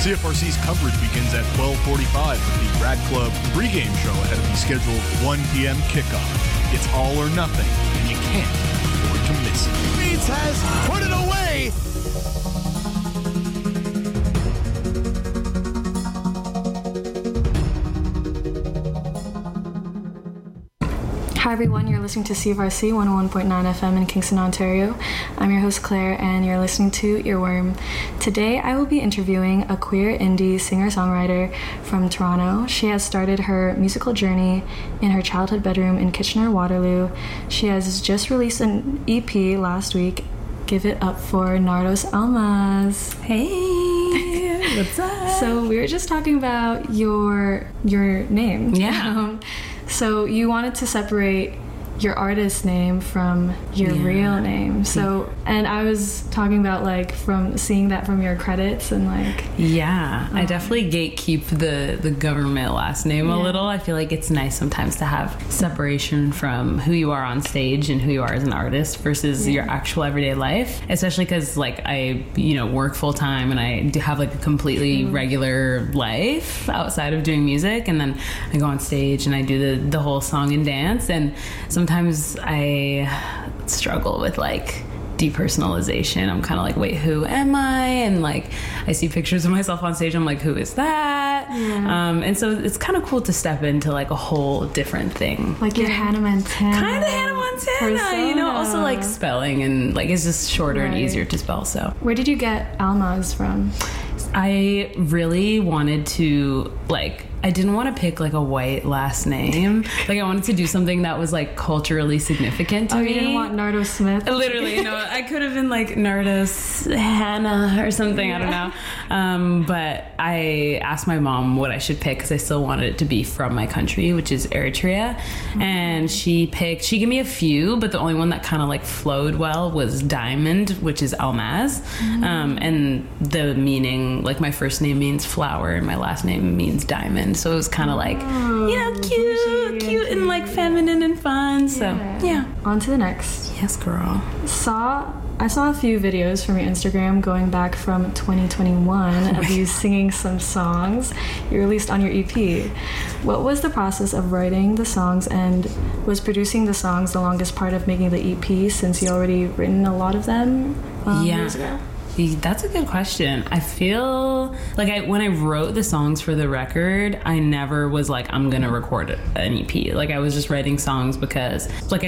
CFRC's coverage begins at 12:45 with the Rad Club pregame show ahead of the scheduled 1 p.m. kickoff. It's all or nothing, and you can't afford to miss it. Beats has put it away! Hi everyone, you're listening to CFRC 101.9 FM in Kingston, Ontario. I'm your host Claire and you're listening to Earworm. Today I will be interviewing a queer indie singer-songwriter from Toronto. She has started her musical journey in her childhood bedroom in Kitchener-Waterloo. She has just released an EP last week. Give it up for Nardos Almas. Hey, what's up? So we were just talking about your name. Yeah. So you wanted to separate your artist name from your real name. So, and I was talking about like from seeing that from your credits and like... Yeah, I definitely gatekeep the government last name a little. I feel like it's nice sometimes to have separation from who you are on stage and who you are as an artist versus your actual everyday life. Especially because like I, work full time and I do have like a completely regular life outside of doing music. And then I go on stage and I do the whole song and dance. And sometimes I struggle with like depersonalization. I'm kind of like, wait, who am I? And like I see pictures of myself on stage, I'm like, who is that? And so it's kind of cool to step into like a whole different thing, like your Hannah Montana kind of Hannah Montana persona. Also like spelling and like it's just shorter and easier to spell. So where did you get Almas from? I really wanted to I didn't want to pick like a white last name. Like I wanted to do something that was like culturally significant to me. You didn't want Nardos Smith? Literally, no. I could have been like Nardos Hannah or something. I don't know. But I asked my mom what I should pick because I still wanted it to be from my country, which is Eritrea. And she gave me a few, but the only one that kind of like flowed well was Diamond, which is Almaz. And the meaning, like my first name means flower and my last name means diamond. So it was kind of like, cute and like feminine and fun. So yeah. On to the next. Yes, girl. I saw a few videos from your Instagram going back from 2021 of you singing some songs you released on your EP. What was the process of writing the songs, and was producing the songs the longest part of making the EP since you already written a lot of them years ago? That's a good question. I feel like when I wrote the songs for the record, I never was like, I'm gonna record an EP. Like I was just writing songs because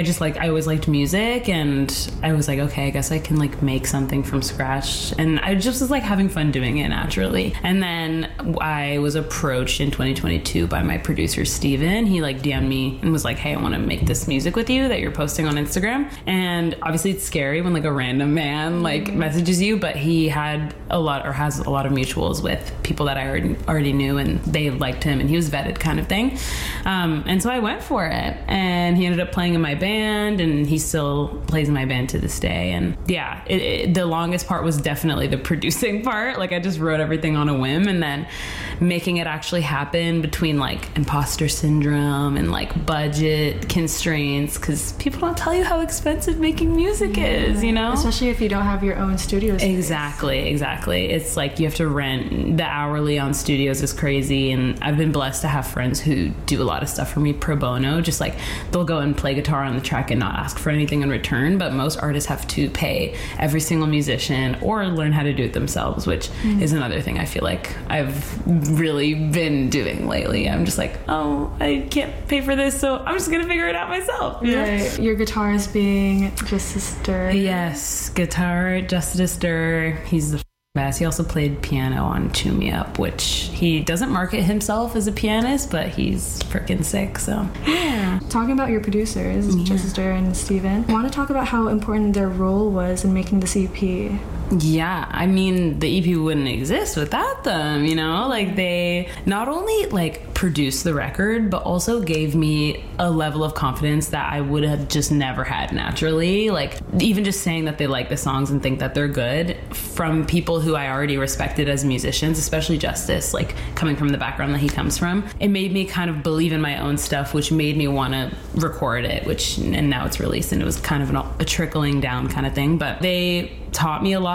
I always liked music, and I was like, okay, I guess I can like make something from scratch, and I just was like having fun doing it naturally. And then I was approached in 2022 by my producer Steven. He like DM'd me and was like, hey, I want to make this music with you that you're posting on Instagram. And obviously it's scary when like a random man like messages you, but he has a lot of mutuals with people that I already knew, and they liked him, and he was vetted kind of thing. And so I went for it, and he ended up playing in my band, and he still plays in my band to this day. And yeah, the longest part was definitely the producing part. Like I just wrote everything on a whim, and then making it actually happen between like imposter syndrome and like budget constraints, because people don't tell you how expensive making music is, especially if you don't have your own studio space. Exactly. It's like you have to rent. The hourly on studios is crazy, and I've been blessed to have friends who do a lot of stuff for me pro bono. Just like they'll go and play guitar on the track and not ask for anything in return, but most artists have to pay every single musician or learn how to do it themselves, which is another thing I feel like I've really been doing lately. I'm just like, oh, I can't pay for this, so I'm just gonna figure it out myself. Right. Your guitarist being Justice Durr. Yes, guitar Justice Durr. He's the best. He also played piano on Chew Me Up, which he doesn't market himself as a pianist, but he's freaking sick. So yeah. Talking about your producers, Justice Durr and Steven, I want to talk about how important their role was in making this EP. Yeah, I mean, the EP wouldn't exist without them, like they not only like produced the record, but also gave me a level of confidence that I would have just never had naturally. Like even just saying that they like the songs and think that they're good from people who I already respected as musicians, especially Justice, like coming from the background that he comes from, it made me kind of believe in my own stuff, which made me want to record it, and now it's released, and it was kind of a trickling down kind of thing. But they taught me a lot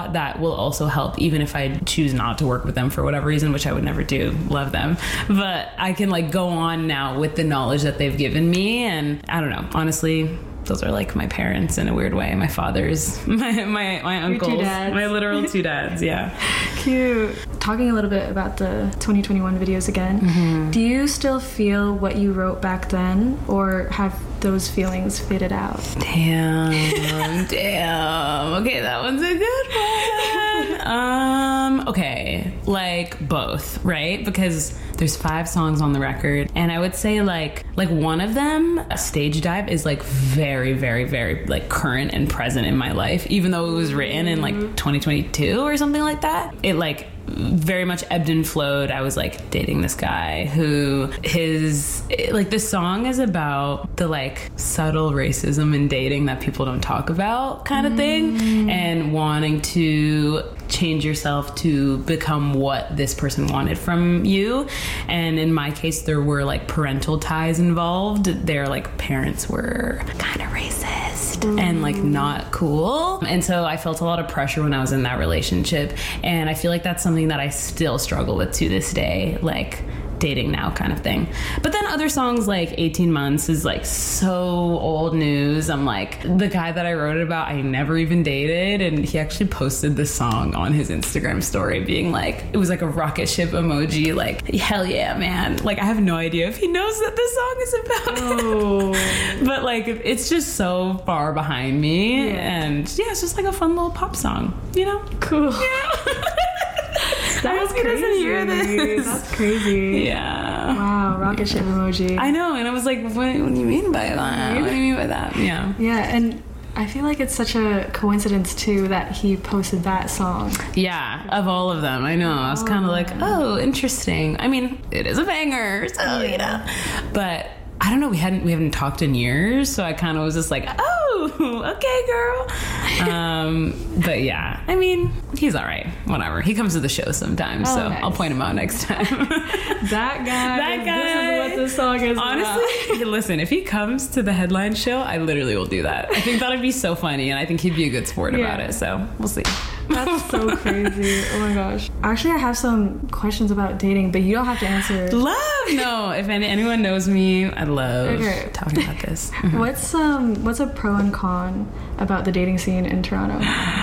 thought that will also help, even if I choose not to work with them for whatever reason, which I would never do. Love them. But I can like go on now with the knowledge that they've given me. And I don't know, honestly, those are like my parents in a weird way. My father's, my uncles, my literal two dads. Yeah. Cute. Talking a little bit about the 2021 videos again, do you still feel what you wrote back then, or have those feelings faded out? Damn. Okay, that one's a good one. Okay, like both, right? Because there's 5 songs on the record, and I would say like one of them, Stage Dive, is like very, very, very like current and present in my life, even though it was written in like 2022 or something like that. It like very much ebbed and flowed. I was like dating this guy who this song is about the like subtle racism in dating that people don't talk about kind of thing, and wanting to change yourself to become what this person wanted from you. And in my case, there were like parental ties involved. Their like parents were kind of racist and like not cool. And so I felt a lot of pressure when I was in that relationship. And I feel like that's something that I still struggle with to this day, like dating now kind of thing. But then other songs like 18 Months is like so old news. I'm like, the guy that I wrote it about, I never even dated, and he actually posted this song on his Instagram story being like, it was like a rocket ship emoji, like, hell yeah, man. Like, I have no idea if he knows that this song is about him. But like, it's just so far behind me. And yeah, it's just like a fun little pop song, you know? Cool. Yeah. That's I hope he doesn't hear this. That's crazy. Yeah. Wow, rocket ship emoji. I know, and I was like, what do you mean by that? What do you mean by that? Yeah. Yeah, and I feel like it's such a coincidence too that he posted that song. Yeah, of all of them, I know. I was kind of like, oh, interesting. I mean, it is a banger, so you know. But I don't know. We haven't talked in years, so I kind of was just like, oh, okay, girl. But yeah, I mean, he's all right. Whatever. He comes to the show sometimes, so nice. I'll point him out next time. That guy. This is what this song is. Honestly, listen. If he comes to the headline show, I literally will do that. I think that'd be so funny, and I think he'd be a good sport about it. So we'll see. That's so crazy. Oh my gosh. Actually, I have some questions about dating, but you don't have to answer. No. If anyone knows me, I love talking about this. What's a pro and con about the dating scene in Toronto?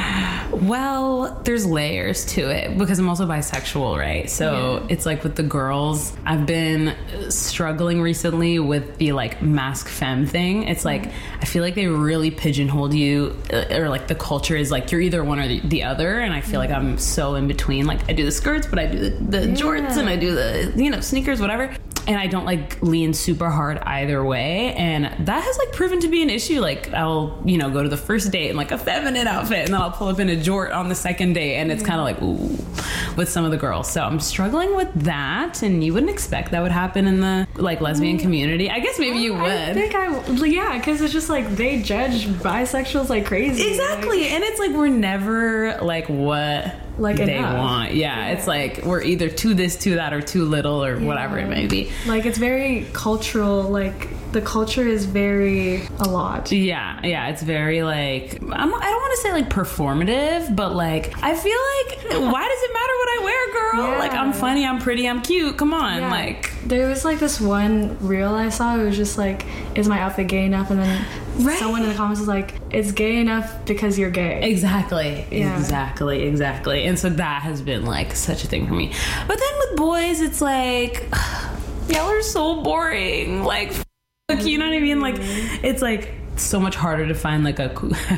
Well, there's layers to it because I'm also bisexual, right? So it's like with the girls, I've been struggling recently with the like masc femme thing. It's like, I feel like they really pigeonholed you, or like the culture is like you're either one or the other. And I feel like I'm so in between. Like I do the skirts, but I do the jorts, and I do the, sneakers, whatever. And I don't like lean super hard either way. And that has like proven to be an issue. Like I'll, go to the first date in like a feminine outfit, and then I'll pull up in a jort on the second date. And it's kind of like, ooh, with some of the girls. So I'm struggling with that. And you wouldn't expect that would happen in the like lesbian community. I guess maybe you would. I think because it's just like they judge bisexuals like crazy. Exactly. Like, and it's like we're never like what like they enough. Want. Yeah, it's like we're either too this, too that, or too little, or whatever it may be. Like it's very cultural. Like the culture is very a lot. Yeah, it's very like I don't want to say like performative, but like I feel like why does it matter what I wear, girl? Yeah. Like I'm funny, I'm pretty, I'm cute. Come on, like there was like this one reel I saw. It was just like, is my outfit gay enough? And then someone in the comments was like, it's gay enough because you're gay. Exactly. Yeah. Exactly. And so that has been like such a thing for me. But then with boys, it's like y'all are so boring. Like, you know what I mean? Like, it's like so much harder to find like a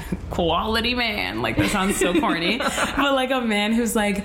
quality man. Like that sounds so corny, but like a man who's like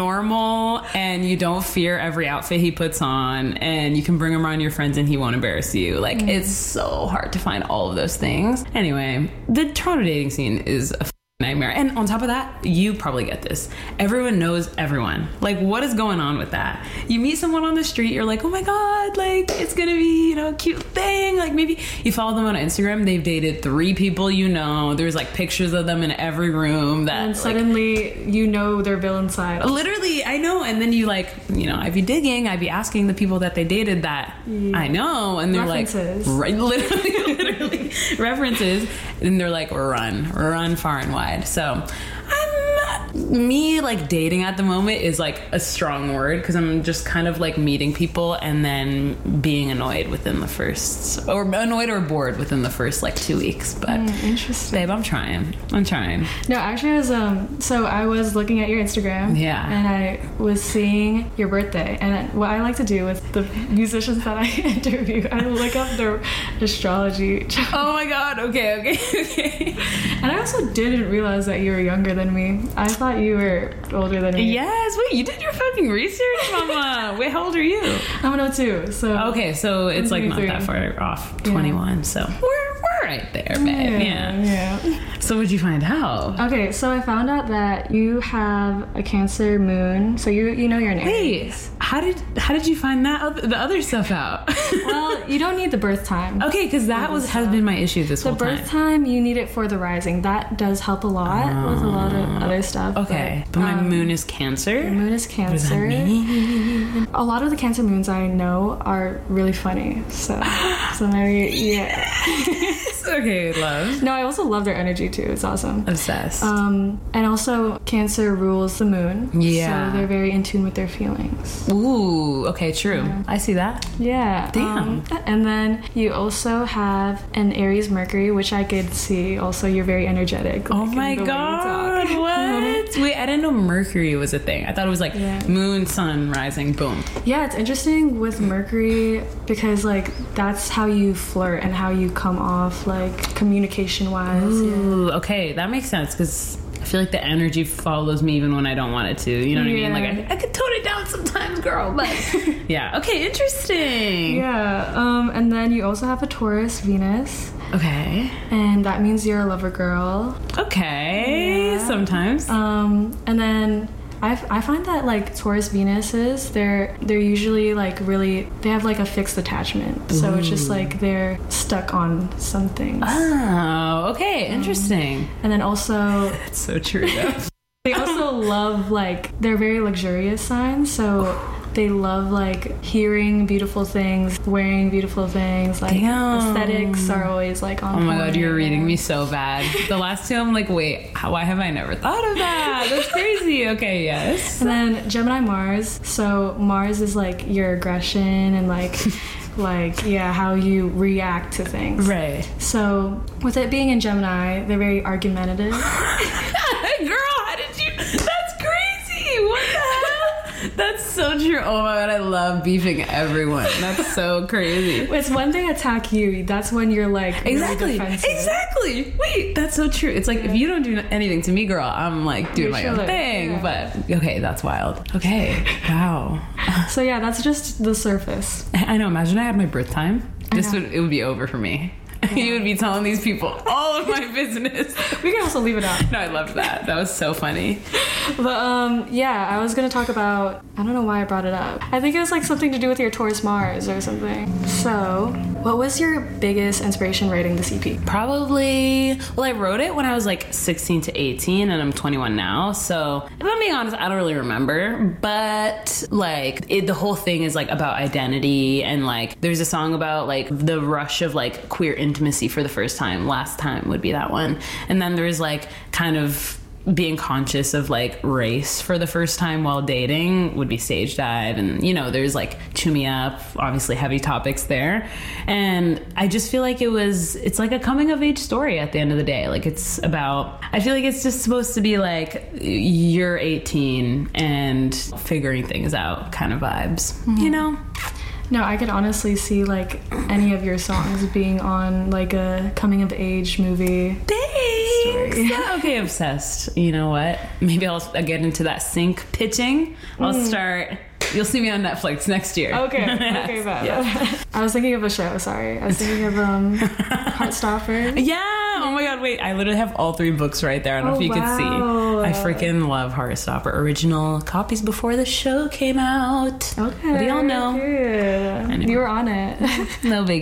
normal and you don't fear every outfit he puts on, and you can bring him around your friends and he won't embarrass you. Like it's so hard to find all of those things. Anyway, the Toronto dating scene is a nightmare. And on top of that, you probably get this. Everyone knows everyone. Like, what is going on with that? You meet someone on the street, you're like, oh my God, like, it's gonna be, a cute thing. Like, maybe you follow them on Instagram, they've dated 3 people there's like pictures of them in every room that. And suddenly, their villain side. Literally, I know. And then you I'd be digging, I'd be asking the people that they dated that I know, and they're references. Like, literally references, and they're like, run far and wide. So Me, like, dating at the moment is like a strong word because I'm just kind of like meeting people and then being annoyed within the first, or annoyed or bored within the first like 2 weeks. But interesting. babe, I'm trying. No, actually, I was so I was looking at your Instagram, and I was seeing your birthday. And what I like to do with the musicians that I interview, I look up their astrology. Oh my god! Okay. And I also didn't realize that you were younger than me. I thought you were older than me. Yes. Wait, you did your fucking research, mama. Wait, how old are you? I'm an 02. So okay, so it's like not that far off. 21. So we're right there, babe. Yeah. So what'd you find out? Okay, so I found out that you have a Cancer moon. So you know your name. Wait, how did you find the other stuff out? Well, you don't need the birth time. Okay, because that has been my issue this whole time. The birth time, you need it for the rising. That does help a lot with a lot of other stuff. Okay, but my moon is Cancer. Your moon is Cancer. What does that mean? A lot of the Cancer moons I know are really funny. So maybe Okay, love. No, I also love their energy too. It's awesome. Obsessed. And also Cancer rules the moon. Yeah. So they're very in tune with their feelings. Ooh, okay, true. Yeah. I see that. Yeah. Damn. And then you also have an Aries Mercury, which I could see. Also, you're very energetic. Oh my god! What? Wait, I didn't know Mercury was a thing. I thought it was like moon, sun, rising, boom. Yeah, it's interesting with Mercury because like that's how you flirt and how you come off like communication wise. Ooh, okay, that makes sense because I feel like the energy follows me even when I don't want it to. You know what I mean? Like I could tone it down sometimes, girl. But yeah, okay, interesting. Yeah, and then you also have a Taurus Venus. Okay. And that means you're a lover girl. Okay, sometimes. And then I find that like Taurus Venuses, they're usually like really, they have like a fixed attachment. So it's just like they're stuck on some things. Oh, okay, interesting. And then also that's so true though. They also love like, they're very luxurious signs, so they love like hearing beautiful things, wearing beautiful things, like aesthetics are always like on point. Oh my god, you're reading me so bad. The last two I'm like, wait, why have I never thought of that? That's crazy. Okay, yes. And then Gemini Mars, so Mars is like your aggression and like how you react to things. Right. So with it being in Gemini, they're very argumentative. Girl, how did you? That's crazy. What the hell? That's so true. Oh my god, I love beefing everyone. That's so crazy. It's when they attack you, that's when you're like exactly really defensive. Exactly. Wait, that's so true. It's like if you don't do anything to me, girl, I'm like doing my own thing. Yeah. But okay, that's wild. Okay. Wow. So yeah, that's just the surface. I know. Imagine I had my birth time. It would be over for me. Yeah. You would be telling these people all of my business. We can also leave it out. No, I loved that. That was so funny. But yeah, I was gonna talk about, I don't know why I brought it up. I think it was like something to do with your Taurus Mars or something. So what was your biggest inspiration writing this EP? Probably, well, I wrote it when I was like 16 to 18 and I'm 21 now. So if I'm being honest, I don't really remember, but like the whole thing is like about identity, and like there's a song about like the rush of like queer intimacy for the first time. Last Time would be that one. And then there's like kind of being conscious of like race for the first time while dating would be Stage Dive. And you know, there's like Chew Me Up, obviously heavy topics there. And I just feel like it's like a coming of age story at the end of the day. Like it's about, I feel like it's just supposed to be like you're 18 and figuring things out kind of vibes, you know? No, I could honestly see like any of your songs being on like a coming of age movie. Thanks. Okay, obsessed. You know what? Maybe I'll get into that sync pitching. I'll start. You'll see me on Netflix next year. Okay, bad. Yes. I was thinking of a show, sorry. I was thinking of Heartstopper. Yeah, oh my god, wait. I literally have all 3 books right there. I don't know if you can see. I freaking love Heartstopper. Original copies before the show came out. Okay. What do y'all know? Good. You were on it. No biggie.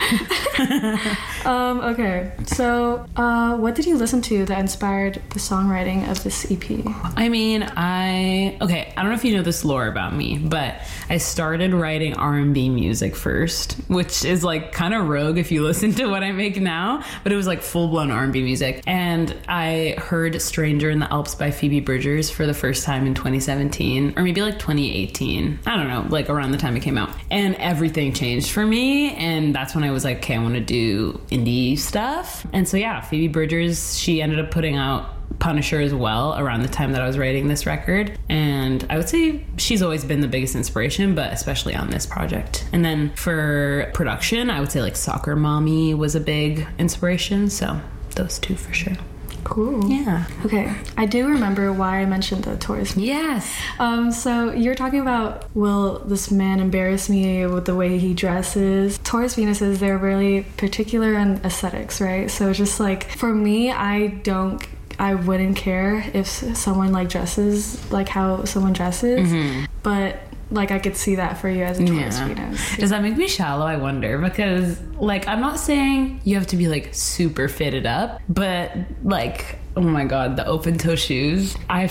Okay, so what did you listen to that inspired the songwriting of this EP? I mean, I don't know if you know this lore about me, but I started writing R&B music first, which is like kind of rogue if you listen to what I make now, but it was like full-blown R&B music. And I heard Stranger in the Alps by Phoebe Bridgers for the first time in 2017, or maybe like 2018. I don't know, like around the time it came out. And everything changed for me, and that's when I was like, okay, I want to do indie stuff. And so yeah, Phoebe Bridgers, she ended up putting out Punisher as well around the time that I was writing this record, and I would say she's always been the biggest inspiration, but especially on this project. And then for production, I would say like Soccer Mommy was a big inspiration, so those two for sure. Cool. Yeah. Okay, I do remember why I mentioned the Taurus. Yes. So you're talking about, will this man embarrass me with the way he dresses? Taurus Venuses, they're really particular in aesthetics, right? So just like, for me, I wouldn't care if someone like dresses like how someone dresses, but like I could see that for you as a Taurus Venus. Does that make me shallow? I wonder, because like I'm not saying you have to be like super fitted up, but like, oh my god, the open toe shoes. I'm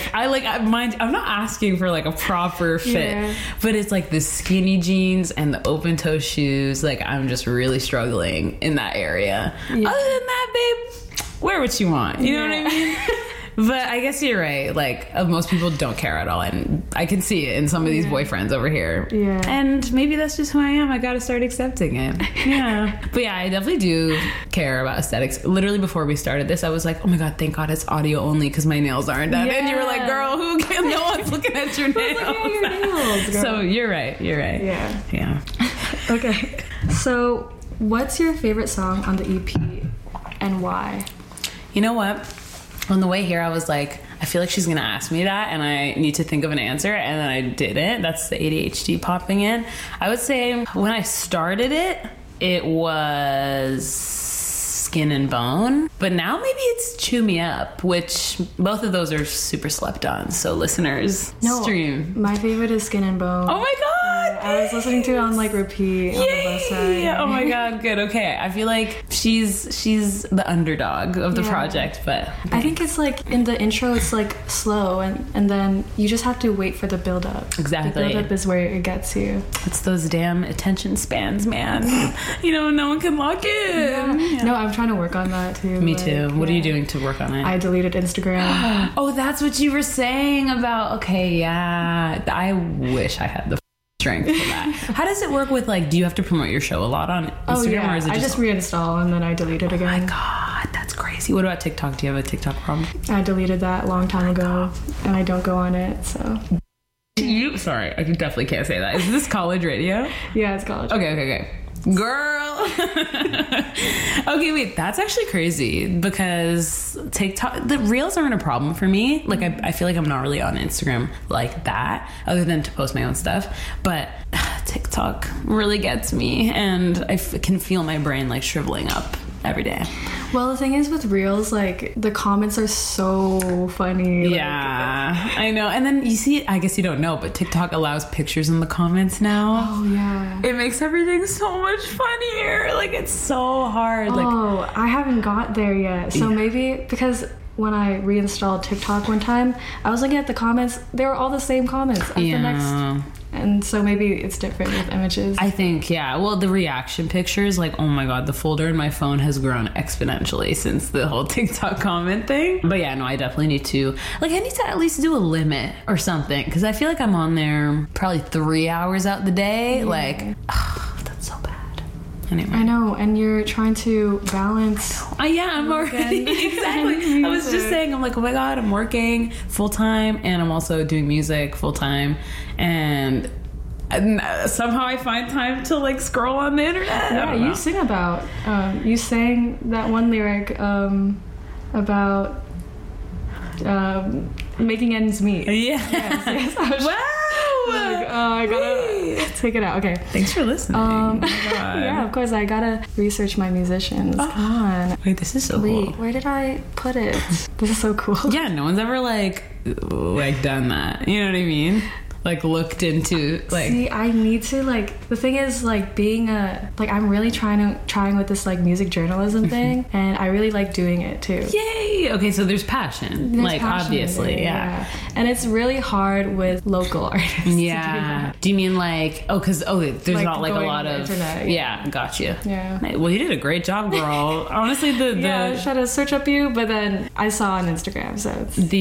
not asking for like a proper fit, but it's like the skinny jeans and the open toe shoes. Like I'm just really struggling in that area. Yeah. Other than that, babe, wear what you want. You know what I mean? But I guess you're right. Like, most people don't care at all, and I can see it in some of these boyfriends over here. Yeah. And maybe that's just who I am. I gotta start accepting it. Yeah. But yeah, I definitely do care about aesthetics. Literally before we started this, I was like, oh my god, thank god it's audio only because my nails aren't done. Yeah. And you were like, girl, who can? No one's looking at your nails. Your nails, girl. So you're right. Yeah. Yeah. Okay. So, what's your favorite song on the EP, and why? You know what? On the way here, I was like, I feel like she's going to ask me that, and I need to think of an answer, and then I didn't. That's the ADHD popping in. I would say when I started it, it was Skin and Bone, but now maybe it's Chew Me Up, which both of those are super slept on, so listeners, stream. My favorite is Skin and Bone. Oh my god! I was listening to it on like repeat on the bus ride. Oh my god, good. Okay, I feel like she's the underdog of the project, but I think it's like in the intro it's like slow, and then you just have to wait for the build up. Exactly. The build up is where it gets you. It's those damn attention spans, man. No one can lock in. Yeah. No, I'm trying to work on that too. Me too. What are you doing to work on it? I deleted Instagram. Oh, that's what you were saying about. Okay, yeah. I wish I had the strength for that. How does it work with like, do you have to promote your show a lot on Instagram, or is it I just reinstall and then I delete it again. Oh my god, that's crazy. What about TikTok? Do you have a TikTok problem? I deleted that a long time ago, and I don't go on it, so. Sorry, I definitely can't say that. Is this college radio? Yeah, it's college. Okay. Girl. Okay, wait, that's actually crazy because TikTok, the reels aren't a problem for me. Like I feel like I'm not really on Instagram like that, other than to post my own stuff, but TikTok really gets me, and I can feel my brain like shriveling up every day. Well, the thing is with reels, like the comments are so funny. Yeah, I know. And then you see, I guess you don't know, but TikTok allows pictures in the comments now. Oh yeah. It makes everything so much funnier. Like it's so hard. Oh, I haven't got there yet. So maybe because when I reinstalled TikTok one time, I was looking at the comments. They were all the same comments as the next. And so maybe it's different with images. I think, yeah. Well, the reaction pictures, like, oh my god, the folder in my phone has grown exponentially since the whole TikTok comment thing. But yeah, no, I definitely need to, like, I need to at least do a limit or something, because I feel like I'm on there probably 3 hours out the day. Yeah. Like, that's so bad. Anyway. I know, and you're trying to balance. Yeah, I'm already. Exactly. I was just saying, I'm like, oh my god, I'm working full time, and I'm also doing music full time, and somehow I find time to like scroll on the internet. Yeah, you sing about. You sang that one lyric about making ends meet. Yeah. Yes. Wow. Like, I gotta take it out. Okay. Thanks for listening. Oh my God. Yeah, of course. I gotta research my musicians. Come on. Wait, this is so cool. Where did I put it? This is so cool. Yeah, no one's ever like done that. You know what I mean? like looked into like. See, I need to like. The thing is like being I'm really trying with this like music journalism thing, and I really like doing it too. Yay! Okay, so there's passion. There's passion obviously, yeah. And it's really hard with local artists. Yeah. Do you mean like there's like not like a lot of internet, yeah, gotcha. Yeah. Well, you did a great job, girl. Honestly, I tried to search up you, but then I saw on Instagram, so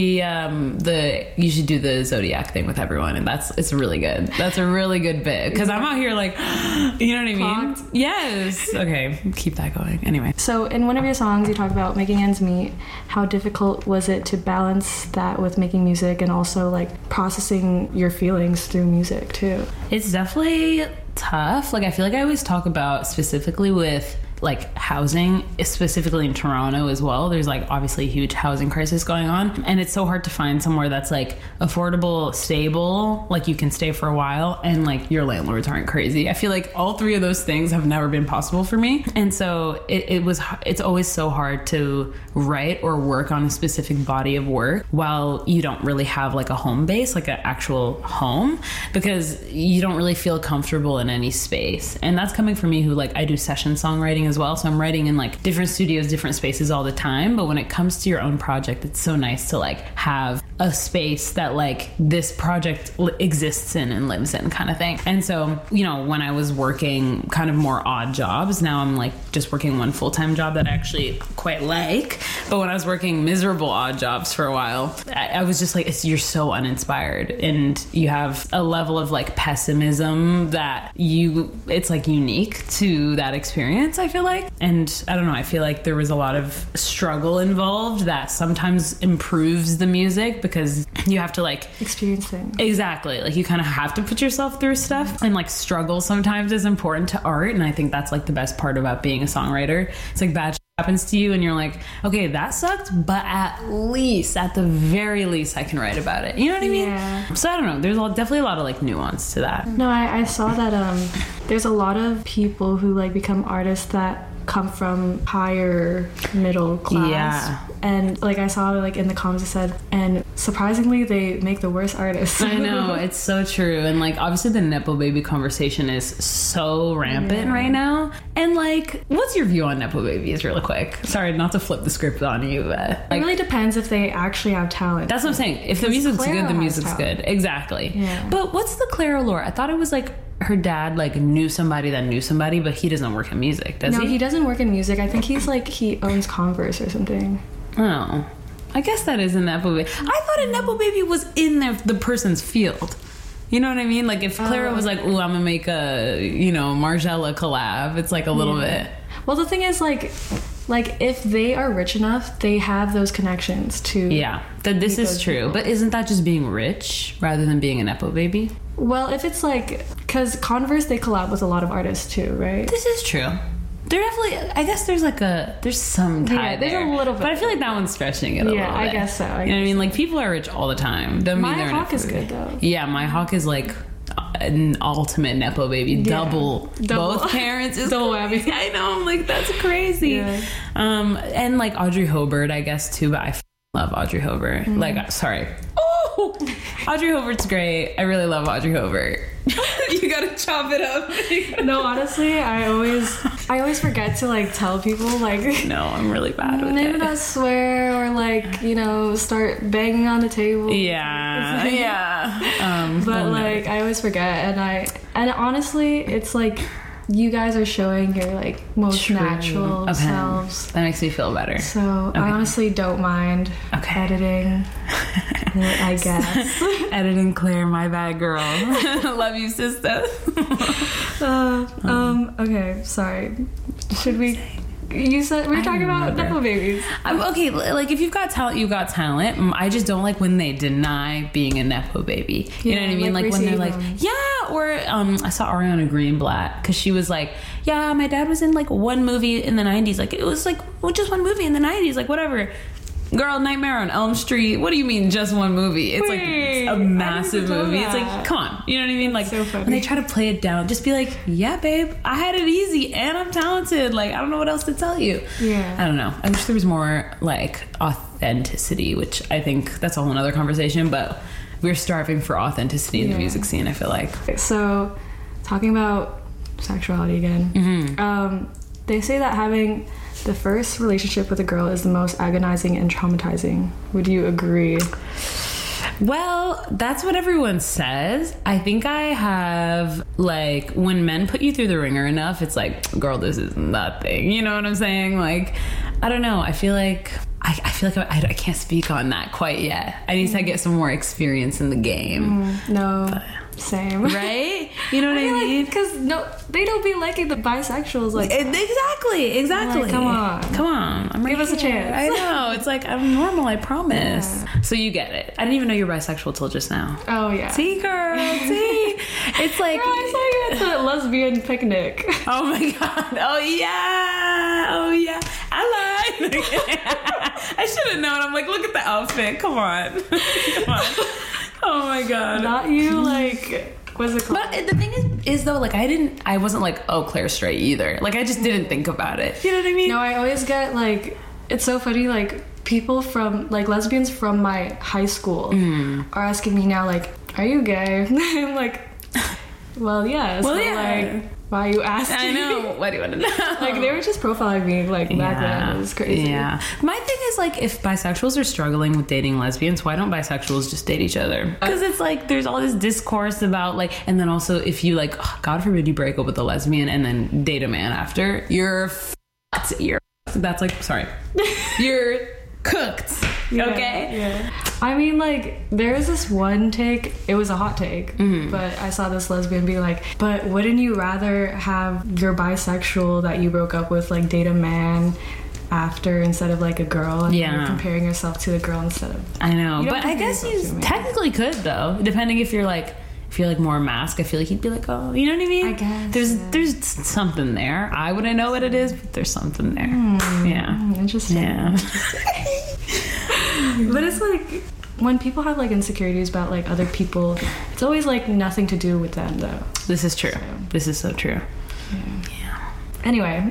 it's... you should do the Zodiac thing with everyone, and it's really good. That's a really good bit because I'm out here like, you know what I mean? Clocked. Yes. Okay, keep that going. Anyway. So in one of your songs, you talk about making ends meet. How difficult was it to balance that with making music and also like processing your feelings through music too? It's definitely tough. Like I feel like I always talk about specifically with like housing, specifically in Toronto as well. There's like obviously a huge housing crisis going on, and it's so hard to find somewhere that's like affordable, stable, like you can stay for a while, and like your landlords aren't crazy. I feel like all three of those things have never been possible for me, and so it's always so hard to write or work on a specific body of work while you don't really have like a home base, like an actual home, because you don't really feel comfortable in any space. And that's coming from me who like I do session songwriting as well, so I'm writing in like different studios, different spaces all the time, but when it comes to your own project, it's so nice to like have a space that like this project exists in and lives in kind of thing. And so, you know, when I was working kind of more odd jobs, now I'm like just working one full-time job that I actually quite like, but when I was working miserable odd jobs for a while, I was just like, you're so uninspired, and you have a level of like pessimism that it's like unique to that experience, I feel like. And I don't know, I feel like there was a lot of struggle involved that sometimes improves the music because you have to like experience things. Exactly. Like you kind of have to put yourself through stuff, and like struggle sometimes is important to art. And I think that's like the best part about being a songwriter. It's like bad happens to you and you're like, okay, that sucked, but at the very least I can write about it, you know what I mean? Yeah. So I don't know, there's definitely a lot of like nuance to that. No, I saw that there's a lot of people who like become artists that come from higher middle class. Yeah. And like I saw like in the comments it said, and surprisingly they make the worst artists. I know, it's so true. And like obviously the Nepo Baby conversation is so rampant right now. And like, what's your view on Nepo Babies really quick? Sorry not to flip the script on you, but like, it really depends if they actually have talent. That's what I'm saying. If the music's Clara good, the music's talent. good. Exactly. Yeah. But what's the Clara lore? I thought it was like her dad like knew somebody that knew somebody, but he doesn't work in music, does he? No, he doesn't work in music. I think he's like, he owns Converse or something. Oh, I guess that is a Nepo Baby. I thought a Nepo Baby was in the person's field. You know what I mean? Like if Clara was like, ooh, I'm gonna make a, you know, Margiela collab, it's like a little bit. Well, the thing is like if they are rich enough, they have those connections to... Yeah, this is true. People. But isn't that just being rich rather than being a Nepo Baby? Well, if it's like... Because Converse, they collab with a lot of artists too, right? This is true. They're definitely... I guess there's like there's some tie there's there. a little bit. But I feel like that one's stretching it a little bit. Yeah, I guess so. You know what I mean? Like people are rich all the time. Doesn't mean they're Hawk Nepo is Baby. good though. Yeah, My Hawk is like an ultimate Nepo Baby. Double. Both parents is double whammy. I know, I'm like, that's crazy. Yeah. And like Audrey Hobart, I guess too, but I love Audrey Hobart. Like, sorry. Oh, Audrey Hobart's great. I really love Audrey Hobart. You gotta chop it up. No, honestly, I always forget to like tell people like. No, I'm really bad with maybe it. not swear or like, you know, start banging on the table. Yeah, yeah. But like I always forget, and honestly, it's like you guys are showing your like most natural selves. That makes me feel better. So I honestly don't mind editing. I guess Editing Claire, my bad girl. Love you, sister. Okay, sorry. Should we? You said we were talking about Nepo Babies. Okay, like if you've got talent, you've got talent. I just don't like when they deny being a Nepo Baby. You know what I mean? Like when they're like, yeah, or I saw Ariana Greenblatt because she was like, yeah, my dad was in like one movie in the 90s. Like it was like, well, just one movie in the 90s. Like whatever. Girl, Nightmare on Elm Street. What do you mean just one movie? It's like a massive movie. It's like, come on. You know what I mean? Like so funny. when they try to play it down, just be like, yeah, babe, I had it easy and I'm talented. Like I don't know what else to tell you. Yeah. I don't know. I wish there was more like authenticity, which I think that's a whole nother conversation, but we're starving for authenticity in the music scene, I feel like. So, talking about sexuality again, they say that having the first relationship with a girl is the most agonizing and traumatizing. Would you agree? Well, that's what everyone says. I think I have, like, when men put you through the ringer enough, it's like, girl, this is nothing. You know what I'm saying? Like, I don't know. I feel like I can't speak on that quite yet. I need to get some more experience in the game. Same. Right? You know what I mean? Because they don't be liking the bisexuals. Like, exactly. Like, come on. I'm Give us a chance. I know. It's like, I'm normal, I promise. Yeah. So you get it. I didn't even know you're bisexual till just now. Oh, yeah. See, girl. See? It's like... Girl, I saw you at the lesbian picnic. Oh, my God. Oh, yeah. I lied. I should have known. I'm like, look at the outfit. Come on. Oh my God. Not you, like, what's it called? But the thing is though, like, I wasn't like, oh, Claire's straight either. Like, I just didn't think about it. You know what I mean? No, I always get, like, it's so funny, like, people from, like, lesbians from my high school are asking me now, like, are you gay? I'm like, well, yes. Well, so, yeah. Like, why are you asking? I know. What do you want to know? Like, they were just profiling me, like, back then. It was crazy. Yeah. My thing is, like, if bisexuals are struggling with dating lesbians, why don't bisexuals just date each other? Because it's like, there's all this discourse about, like, and then also if you, like, God forbid you break up with a lesbian and then date a man after, you're fucked. That's like, sorry. You're cooked. Okay? Yeah. I mean, like, there was this one take, it was a hot take, but I saw this lesbian be like, but wouldn't you rather have your bisexual that you broke up with, like, date a man after instead of, like, a girl? And you're comparing yourself to a girl instead of... I know, but I guess you technically could, though, depending if you're like more mask. I feel like he'd be like, oh, you know what I mean? I guess. There's something there. I wouldn't know what it is, but there's something there. Yeah. Interesting. Yeah. But it's like, when people have, like, insecurities about, like, other people, it's always, like, nothing to do with them, though. This is true. This is so true. Yeah. Anyway.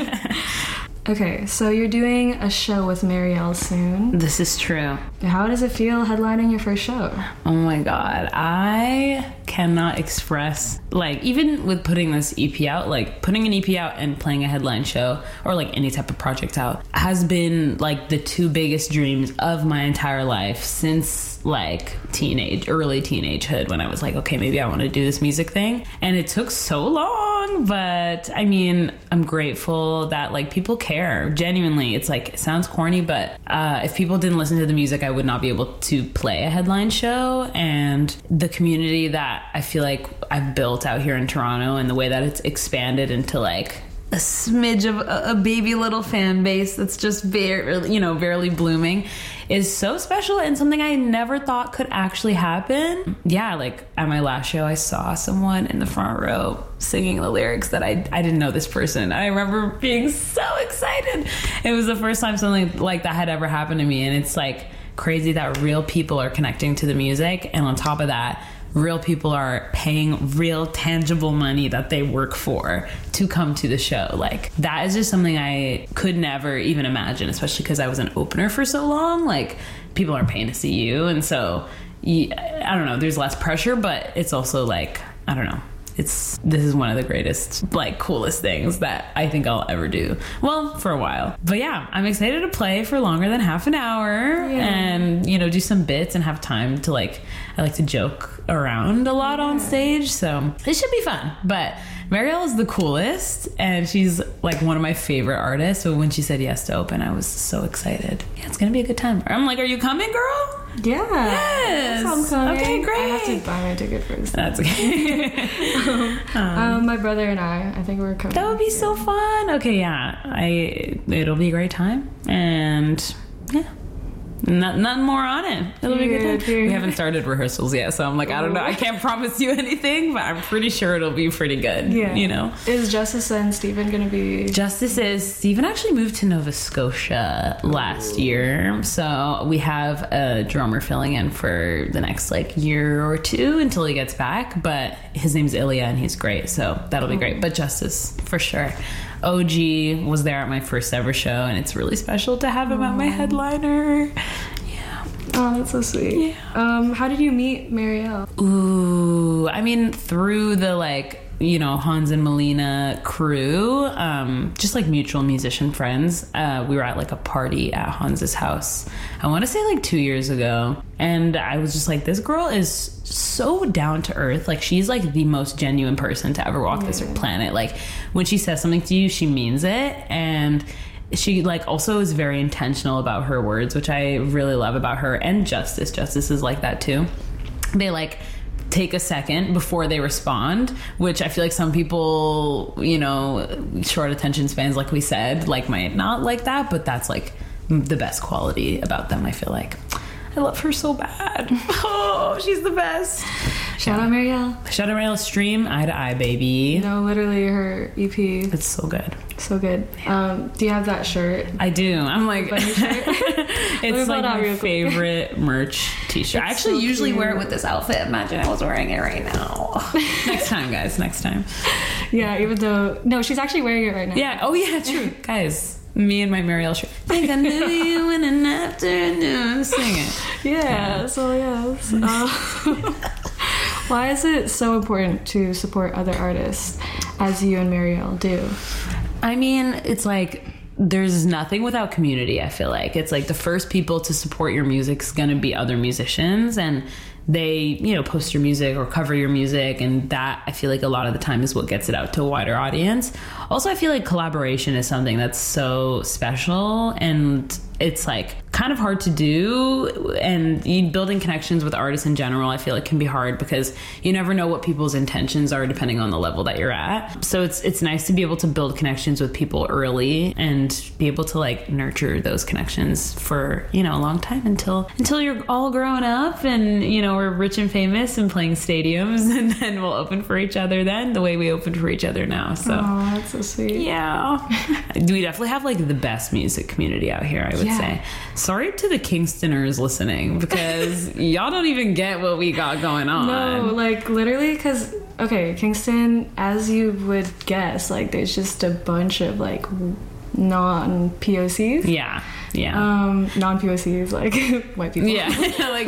Okay, so you're doing a show with Marielle soon. This is true. How does it feel headlining your first show? Oh my God. I cannot express, like, even with putting this EP out, like, putting an EP out and playing a headline show or, like, any type of project out has been, like, the two biggest dreams of my entire life since, like, early teenagehood, when I was like, okay, maybe I want to do this music thing. And it took so long, but I mean, I'm grateful that, like, people care. Genuinely, it's like, it sounds corny, but if people didn't listen to the music, I would not be able to play a headline show. And the community that I feel like I've built out here in Toronto and the way that it's expanded into, like, a smidge of a baby little fan base that's just barely blooming is so special and something I never thought could actually happen. Yeah, like, at my last show, I saw someone in the front row singing the lyrics that I didn't know this person. I remember being so excited. It was the first time something like that had ever happened to me, and it's, like, crazy that real people are connecting to the music, and on top of that, real people are paying real tangible money that they work for to come to the show. Like, that is just something I could never even imagine, especially because I was an opener for so long. Like, people are paying to see you, and so I don't know, there's less pressure, but it's also like, I don't know, this is one of the greatest, like, coolest things that I think I'll ever do. Well, for a while. But yeah, I'm excited to play for longer than half an hour and, do some bits and have time to, like, I like to joke around a lot on stage. So it should be fun. But Marielle is the coolest, and she's, like, one of my favorite artists. So when she said yes to open, I was so excited. Yeah, it's going to be a good time. I'm like, are you coming, girl? Yeah. Yes. I'm coming. Okay, great. I have to buy my ticket first. That's okay. My brother and I think we're coming. That would be so fun. Okay, yeah. It'll be a great time. And yeah. Nothing more on it. It'll be a good time. We haven't started rehearsals yet, so I'm like, I don't know. I can't promise you anything, but I'm pretty sure it'll be pretty good. Yeah. Is Justice and Steven going to be... Steven actually moved to Nova Scotia last year, so we have a drummer filling in for the next, like, year or two until he gets back, but his name's Ilya, and he's great, so that'll be great. But Justice, for sure. OG was there at my first ever show, and it's really special to have him at my headliner. Yeah. Oh, that's so sweet. Yeah. How did you meet Marielle? Ooh, I mean, through the like, you know, Hans and Melina crew, just like mutual musician friends. We were at like a party at Hans's house, I want to say like 2 years ago, and I was just like, this girl is so down to earth. Like, she's like the most genuine person to ever walk this planet. Like, when she says something to you, she means it, and she like also is very intentional about her words, which I really love about her. And Justice is like that too. They like take a second before they respond, which I feel like some people, you know, short attention spans, like we said, like might not like that, but that's like the best quality about them. I feel like I love her so bad. Oh, she's the best. Shout out Marielle. Shout out Marielle. Stream Eye to Eye, baby. No, literally her EP. It's so good. So good. Do you have that shirt? I do. I'm like, it's like my favorite merch t-shirt. I actually usually wear it with this outfit. Imagine I was wearing it right now. Next time, guys. Next time. Yeah, even though... No, she's actually wearing it right now. Yeah. Oh, yeah, true. Guys, me and my Marielle shirt. Think I knew you in an afternoon. Sing it. Yeah. So, yes. Why is it so important to support other artists as you and Marielle do? I mean, it's like there's nothing without community. I feel like it's like the first people to support your music is going to be other musicians, and they, you know, post your music or cover your music, and that I feel like a lot of the time is what gets it out to a wider audience. Also, I feel like collaboration is something that's so special, and it's like kind of hard to do, and building connections with artists in general I feel like can be hard because you never know what people's intentions are depending on the level that you're at. So it's nice to be able to build connections with people early and be able to like nurture those connections for, you know, a long time until you're all grown up and, you know, we're rich and famous and playing stadiums, and then we'll open for each other then the way we open for each other now. So oh, that's so sweet. Yeah. We definitely have like the best music community out here, I would say. Sorry to the Kingstoners listening, because y'all don't even get what we got going on. No, like literally, because okay, Kingston, as you would guess, like there's just a bunch of like non-POCs. Yeah. Non-POCs, like white people. Yeah. Like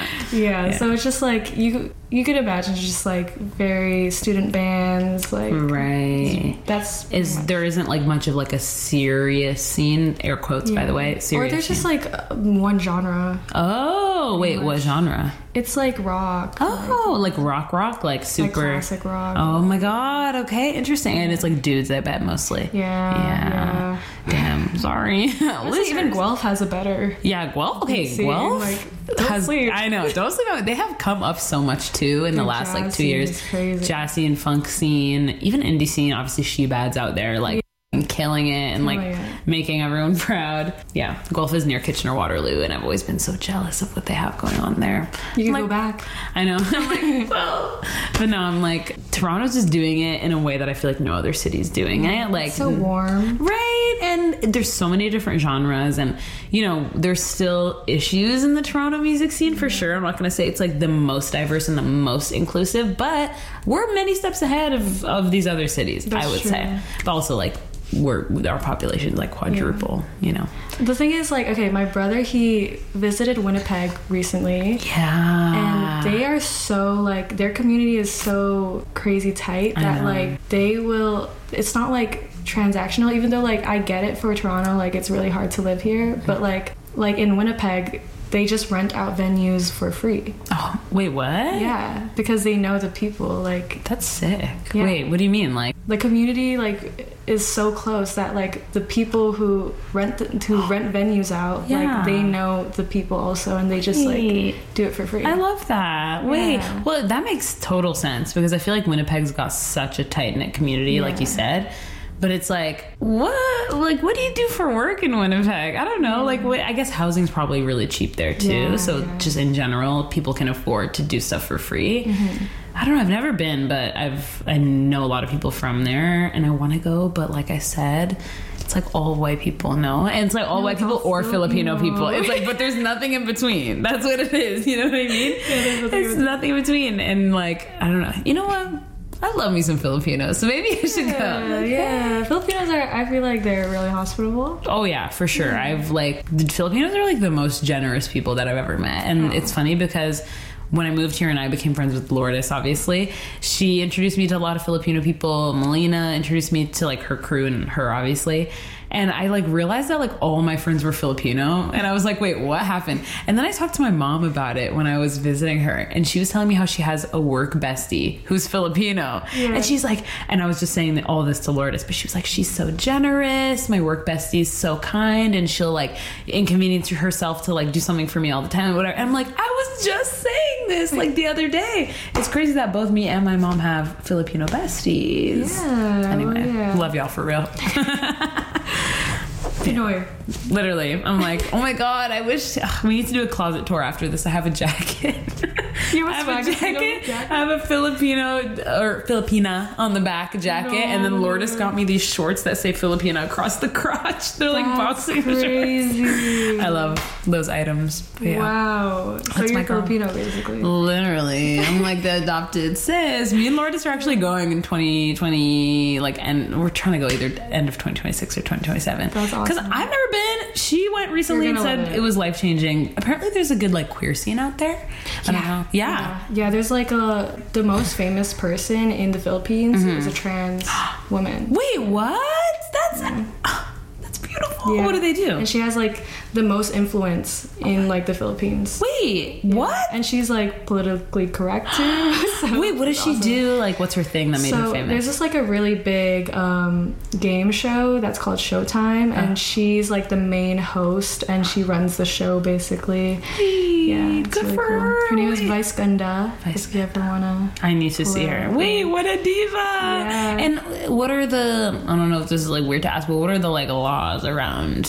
yeah. So it's just like you could imagine just like very student bands, like right. There isn't like much of like a serious scene, air quotes by the way, serious or there's scene. just like one genre. Oh wait, what genre? It's like rock. Oh, like rock, like super like classic rock. Oh my god. Okay, interesting. And it's like dudes, I bet, mostly. Yeah. Damn. Sorry. Even Guelph has a better. Yeah, Guelph. Okay, Guelph has. Sleep. I know. Don't sleep on it. They have come up so much too in the last like 2 years. Jazz scene, funk scene, even indie scene. Obviously, She-Bad's out there like killing it and making everyone proud. Yeah, Guelph is near Kitchener-Waterloo, and I've always been so jealous of what they have going on there. You can go back. I know. I'm like, well, but no, I'm like, Toronto's just doing it in a way that I feel like no other city's doing it. Like, it's so warm, right? And there's so many different genres, and you know, there's still issues in the Toronto music scene for sure. I'm not going to say it's like the most diverse and the most inclusive, but we're many steps ahead of these other cities. I would say, but also like our population like quadruple, you know. The thing is, like, okay, my brother, he visited Winnipeg recently. Yeah. And they are so, like, their community is so crazy tight that, like, they will, it's not, like, transactional, even though, like, I get it for Toronto, like, it's really hard to live here, but, like in Winnipeg, they just rent out venues for free. Oh, wait, what? Yeah, because they know the people, like... That's sick. Yeah. Wait, what do you mean? Like... The community, like, is so close that, like, the people who rent venues out, like, they know the people also, and they just, like, do it for free. I love that. Wait, well, that makes total sense, because I feel like Winnipeg's got such a tight-knit community, like you said. But it's like, what? Like, what do you do for work in Winnipeg? I don't know. Like, I guess housing's probably really cheap there, too. Just in general, people can afford to do stuff for free. Mm-hmm. I don't know. I've never been, but I know a lot of people from there, and I want to go. But like I said, it's like all white people, no? And it's like all white people or Filipino people. It's like, but there's nothing in between. That's what it is. You know what I mean? There's nothing in between. And like, I don't know. You know what? I love me some Filipinos, so maybe I should go. Yeah. Filipinos I feel like they're really hospitable. Oh yeah, for sure. The Filipinos are like the most generous people that I've ever met. And it's funny because when I moved here and I became friends with Lourdes, obviously, she introduced me to a lot of Filipino people. Melina introduced me to like her crew and her, obviously. And I like realized that like all my friends were Filipino. And I was like, wait, what happened? And then I talked to my mom about it when I was visiting her. And she was telling me how she has a work bestie who's Filipino. Yeah. And she's like, and I was just saying all this to Lourdes, but she was like, she's so generous. My work bestie is so kind. And she'll like inconvenience herself to like do something for me all the time. Whatever. And I'm like, I was just saying this like the other day. It's crazy that both me and my mom have Filipino besties. Yeah. Anyway, love y'all for real. Pinoy. Literally. I'm like, oh my god, I wish we need to do a closet tour after this. I have a jacket. I have a jacket. I have a Filipino or Filipina on the back jacket, and then Lourdes got me these shorts that say Filipina across the crotch. They're like boxing shorts. I love those items. Yeah. Wow. So you're Filipino basically. Literally. I'm like the adopted sis. Me and Lourdes are actually going in 2020, and we're trying to go either end of 2026 or 2027. That's awesome. Because I've never been. She went recently and said it was life-changing. Apparently there's a good queer scene out there. I don't know. Yeah, there's the most famous person in the Philippines is a trans woman. Wait, what? That's beautiful. Yeah. What do they do? And she has the most influence in the Philippines. Wait, what? And she's politically correct too. So wait, what does she do? What's her thing that made her famous? There's this a really big game show that's called Showtime, and she's the main host, and she runs the show basically. Yeah, good really for cool. her. Her name is Vice Ganda. If you ever wanna, I need to see her. Wait, what a diva! Yeah. And what are the? I don't know if this is weird to ask, but what are the laws around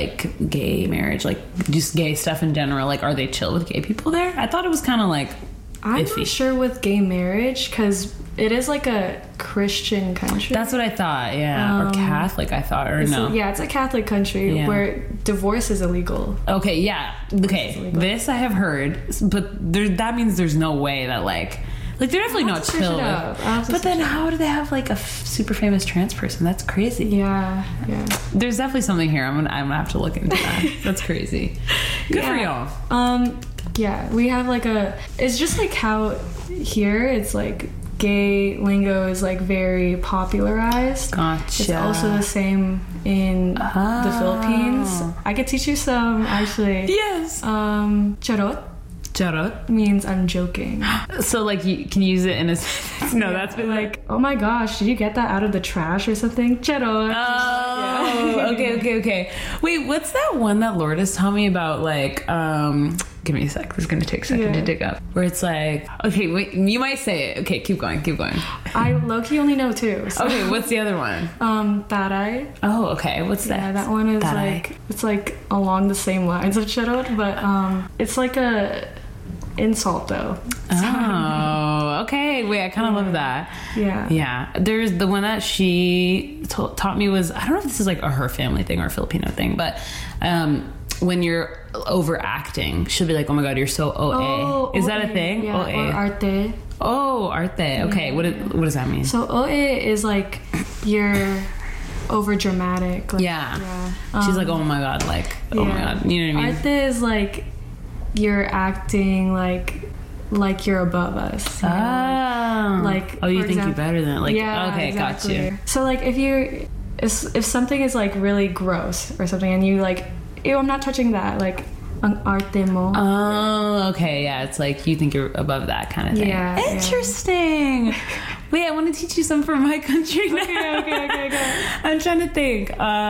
gay marriage, just gay stuff in general? Are they chill with gay people there? I thought it was kind of I'm iffy. not sure with gay marriage because it is a Christian country. That's what I thought, yeah. Or Catholic, I thought, or no. It's a Catholic country where divorce is illegal. Okay, yeah. Okay, this I have heard, but that means there's no way that they're definitely not chill. But then how do they have a super famous trans person? That's crazy. Yeah. There's definitely something here. I'm gonna have to look into that. That's crazy. Good for y'all. Yeah, we have it's just how here it's gay lingo is very popularized. Gotcha. It's also the same in the Philippines. I could teach you some actually. Yes. Charot. Charot means I'm joking. So you can use it in a sentence. No, that's been oh my gosh, did you get that out of the trash or something? Charot. Oh, okay. Wait, what's that one that Lourdes taught me about? Give me a sec. This is gonna take a second to dig up. Where it's okay, wait, you might say it. Okay, keep going. I low-key only know two. So. Okay, what's the other one? Taray. Oh, okay. What's that? Yeah, that one is Taray. It's along the same lines of charot, but it's a insult though. Oh, okay. Wait, I kind of love that. Yeah. There's the one that she taught me was, I don't know if this is a her family thing or a Filipino thing, but when you're overacting, she'll be oh my god, you're so OA. Is that a thing? Yeah, OA. or arte. Oh, arte. Okay, what does that mean? So OA is you're over dramatic. Yeah. She's oh my god, oh my god. You know what I mean? Arte is you're acting like you're above us. You know? You think you're better than it. Yeah, okay, exactly. Got you. So if something is really gross or something, and you ew, I'm not touching that. Ang arte mo. Oh, okay, yeah. It's you think you're above that kind of thing. Yeah. Interesting. Wait, I want to teach you some from my country now. Okay. I'm trying to think.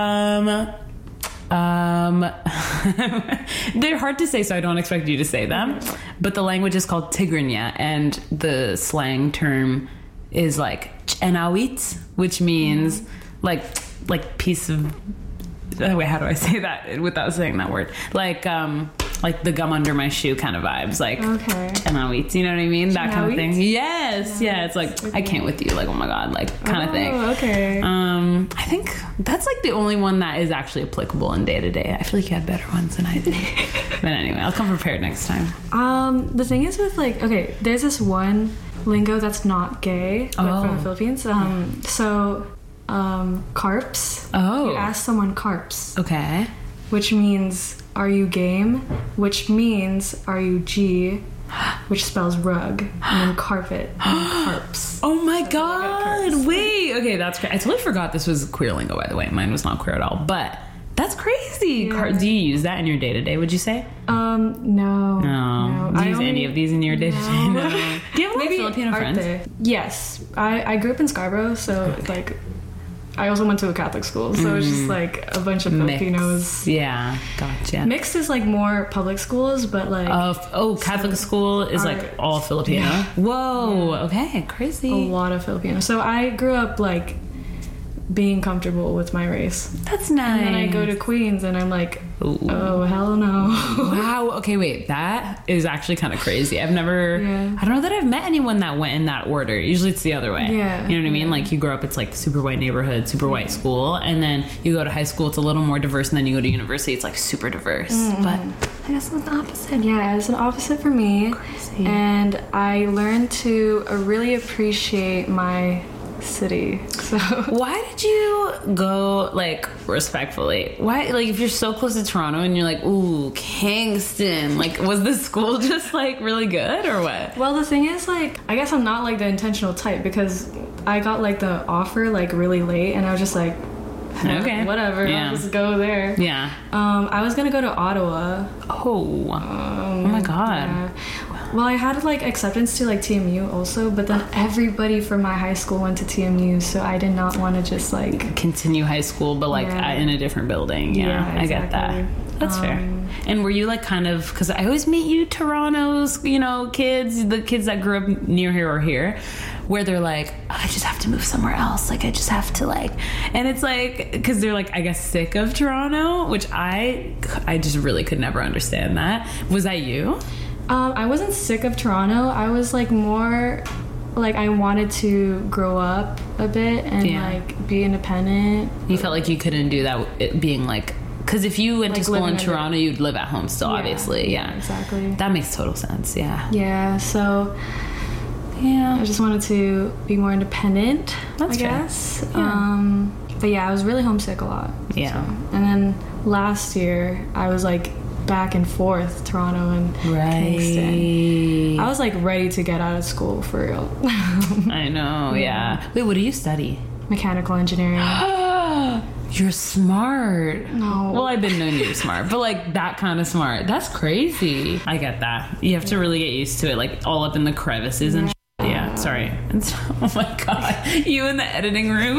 They're hard to say, so I don't expect you to say them. But the language is called Tigrinya, and the slang term is chenawit, which means piece of. Wait, how do I say that without saying that word? The gum under my shoe kind of vibes. Okay. Chenawit, you know what I mean? That kind of thing. Yes. Yeah. It's I can't with you. Oh my god, kind of thing. Okay. I think that's the only one that is actually applicable in day to day. I feel you had better ones than I did. But anyway, I'll come prepared next time. The thing is with okay, there's this one lingo that's not gay, but from the Oh. Philippines. Carps. Oh. You ask someone carps, Okay. which means are you game, which means are you G, which spells rug, and then carpet, and then carps. Oh my That's how I got god! carps. Wait. Okay, that's crazy. I totally forgot this was queer lingo. By the way, mine was not queer at all. But that's crazy. Yeah. Do you use that in your day to day? Would you say? No. No. Do you use any of these in your day to day? No. Do you have a lot of Maybe Filipino friends? arte. Yes. I grew up in Scarborough, so like I also went to a Catholic school, so it's just like a bunch of Filipinos. Mix. Yeah. Gotcha. Mixed is like more public schools, but like Catholic school is like art. all Filipino. Yeah. Whoa. Okay. Crazy. a lot of Filipinos. So I grew up like being comfortable with my race. That's nice. And then I go to Queens and I'm like, Ooh. oh, hell no. Wow. Okay, wait. That is actually kind of crazy. I've never. Yeah. I don't know that I've met anyone that went in that order. Usually it's the other way. Yeah. You know what I mean? Yeah. Like you grow up, it's like super white neighborhood, super white school, and then you go to high school, it's a little more diverse, and then you go to university, it's like super diverse. But I guess it's the opposite. Yeah, it's an opposite for me. Crazy. And I learned to really appreciate my city. So Why did you go, like, respectfully? Why, like, if you're so close to Toronto and you're like, ooh, Kingston, like, was the school just, like, really good or what? well, the thing is, like, I guess I'm not like the intentional type because I got like the offer like really late, and I was just like, Okay. whatever, Yeah. I'll just go there. Yeah. I was gonna go to Ottawa. Oh. Oh my god. Yeah. Well, I had like acceptance to like TMU also, but then everybody from my high school went to TMU, so I did not want to just like. Continue high school, but like Yeah. in a different building. Yeah, Yeah, I get that. exactly. That's fair. And were you like kind of, because I always meet you Toronto's, you know, kids, the kids that grew up near here or here, where they're like, oh, I just have to move somewhere else. Like I just have to like, and it's like, because they're like, I guess sick of Toronto, which I just really could never understand that. Was that you? I wasn't sick of Toronto. I was like more like I wanted to grow up a bit and Yeah. like be independent. You felt like you couldn't do that, it being like, because if you went to Like school in living under- Toronto, you'd live at home still, obviously. Yeah. Exactly. That makes total sense. Yeah. Yeah, so Yeah. I just wanted to be more independent, That's I fair. guess. Yeah. But yeah, I was really homesick a lot. Yeah. So. And then last year, I was like back and forth, Toronto and Kingston. I was like ready to get out of school for real. I know, yeah. Wait, what do you study? Mechanical engineering. You're smart. No. Well, I've been known you're smart, but like that kind of smart. That's crazy. I get that. You have to really get used to it, like all up in the crevices and yeah, sorry. Oh my god. You in the editing room.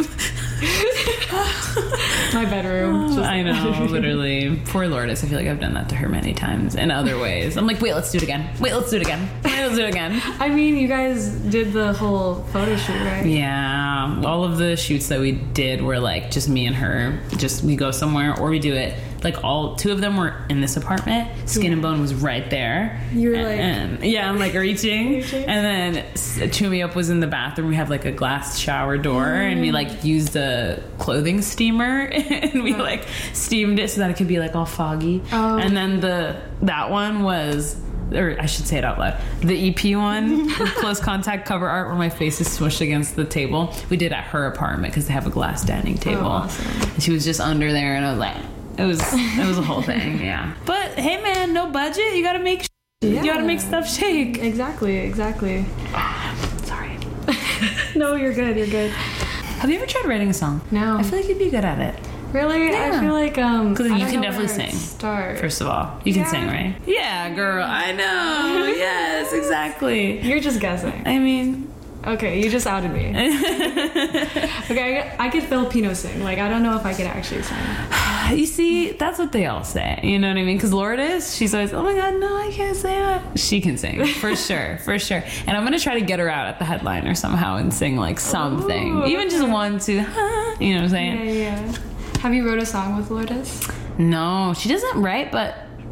My bedroom. Just I know, literally. Poor Lourdes. I feel like I've done that to her many times in other ways. I'm like, wait, let's do it again. Wait, let's do it again. Wait, let's do it again. I mean, you guys did the whole photo shoot, right? Yeah, all of the shoots that we did were like just me and her. Just we go somewhere or we do it. Like two of them were in this apartment. Skin and Bone was right there. You were like- and yeah, I'm like reaching. And then Chew Me Up was in the bathroom. We have like a glass shower door, and we like used a clothing steamer, and we like steamed it so that it could be like all foggy. Oh. And then that one was. Or I should say it out loud. The EP one, with close contact cover art where my face is smushed against the table, we did at her apartment because they have a glass dining table. awesome. And she was just under there, and I was like, it was a whole thing, yeah. But hey, man, no budget. You gotta make you gotta make stuff shake. Exactly. Sorry. No, you're good. You're good. Have you ever tried writing a song? No. I feel like you'd be good at it. Really? Yeah. I feel like Because I you don't can know definitely where to sing. Start. First of all, you can Yeah. sing, right? Yeah, girl. I know. Yes, exactly. You're just guessing. I mean. Okay, you just outed me. Okay, I could Filipino sing. Like, I don't know if I could actually sing. You see, that's what they all say. You know what I mean? Because Lourdes, she's always, oh my god, no, I can't sing it. She can sing, for sure, for sure. And I'm gonna try to get her out at the headliner somehow and sing like something, Ooh, even just okay. one, two, you know what I'm saying? Yeah. Have you wrote a song with Lourdes? No, she doesn't write, but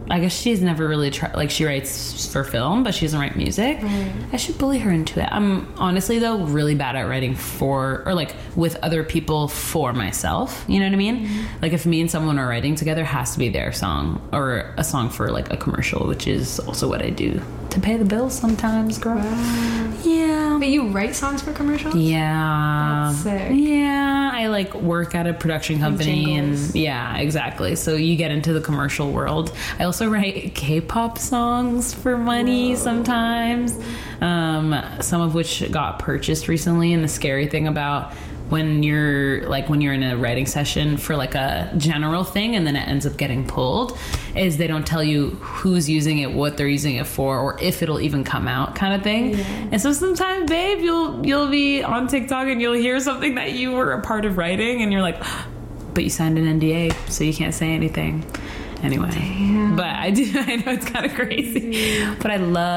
I guess she's never really tried, like, she writes for film, but she doesn't write music. Right. I should bully her into it. I'm honestly, though, really bad at writing for, or like with other people for myself. You know what I mean? Mm-hmm. Like, if me and someone are writing together, it has to be their song or a song for like a commercial, which is also what I do to pay the bills sometimes, girl. Wow. Yeah. But you write songs for commercials? Yeah. That's sick. Yeah. I like work at a production company, and yeah, exactly. So you get into the commercial world. I also write K-pop songs for money sometimes, some of which got purchased recently. And the scary thing about when you're in a writing session for like a general thing and then it ends up getting pulled is they don't tell you who's using it, what they're using it for, or if it'll even come out, kind of thing. Yeah. And so sometimes, babe, you'll be on TikTok and you'll hear something that you were a part of writing and you're like, but you signed an NDA, so you can't say anything. Anyway. Damn. But I know it's kind of crazy. But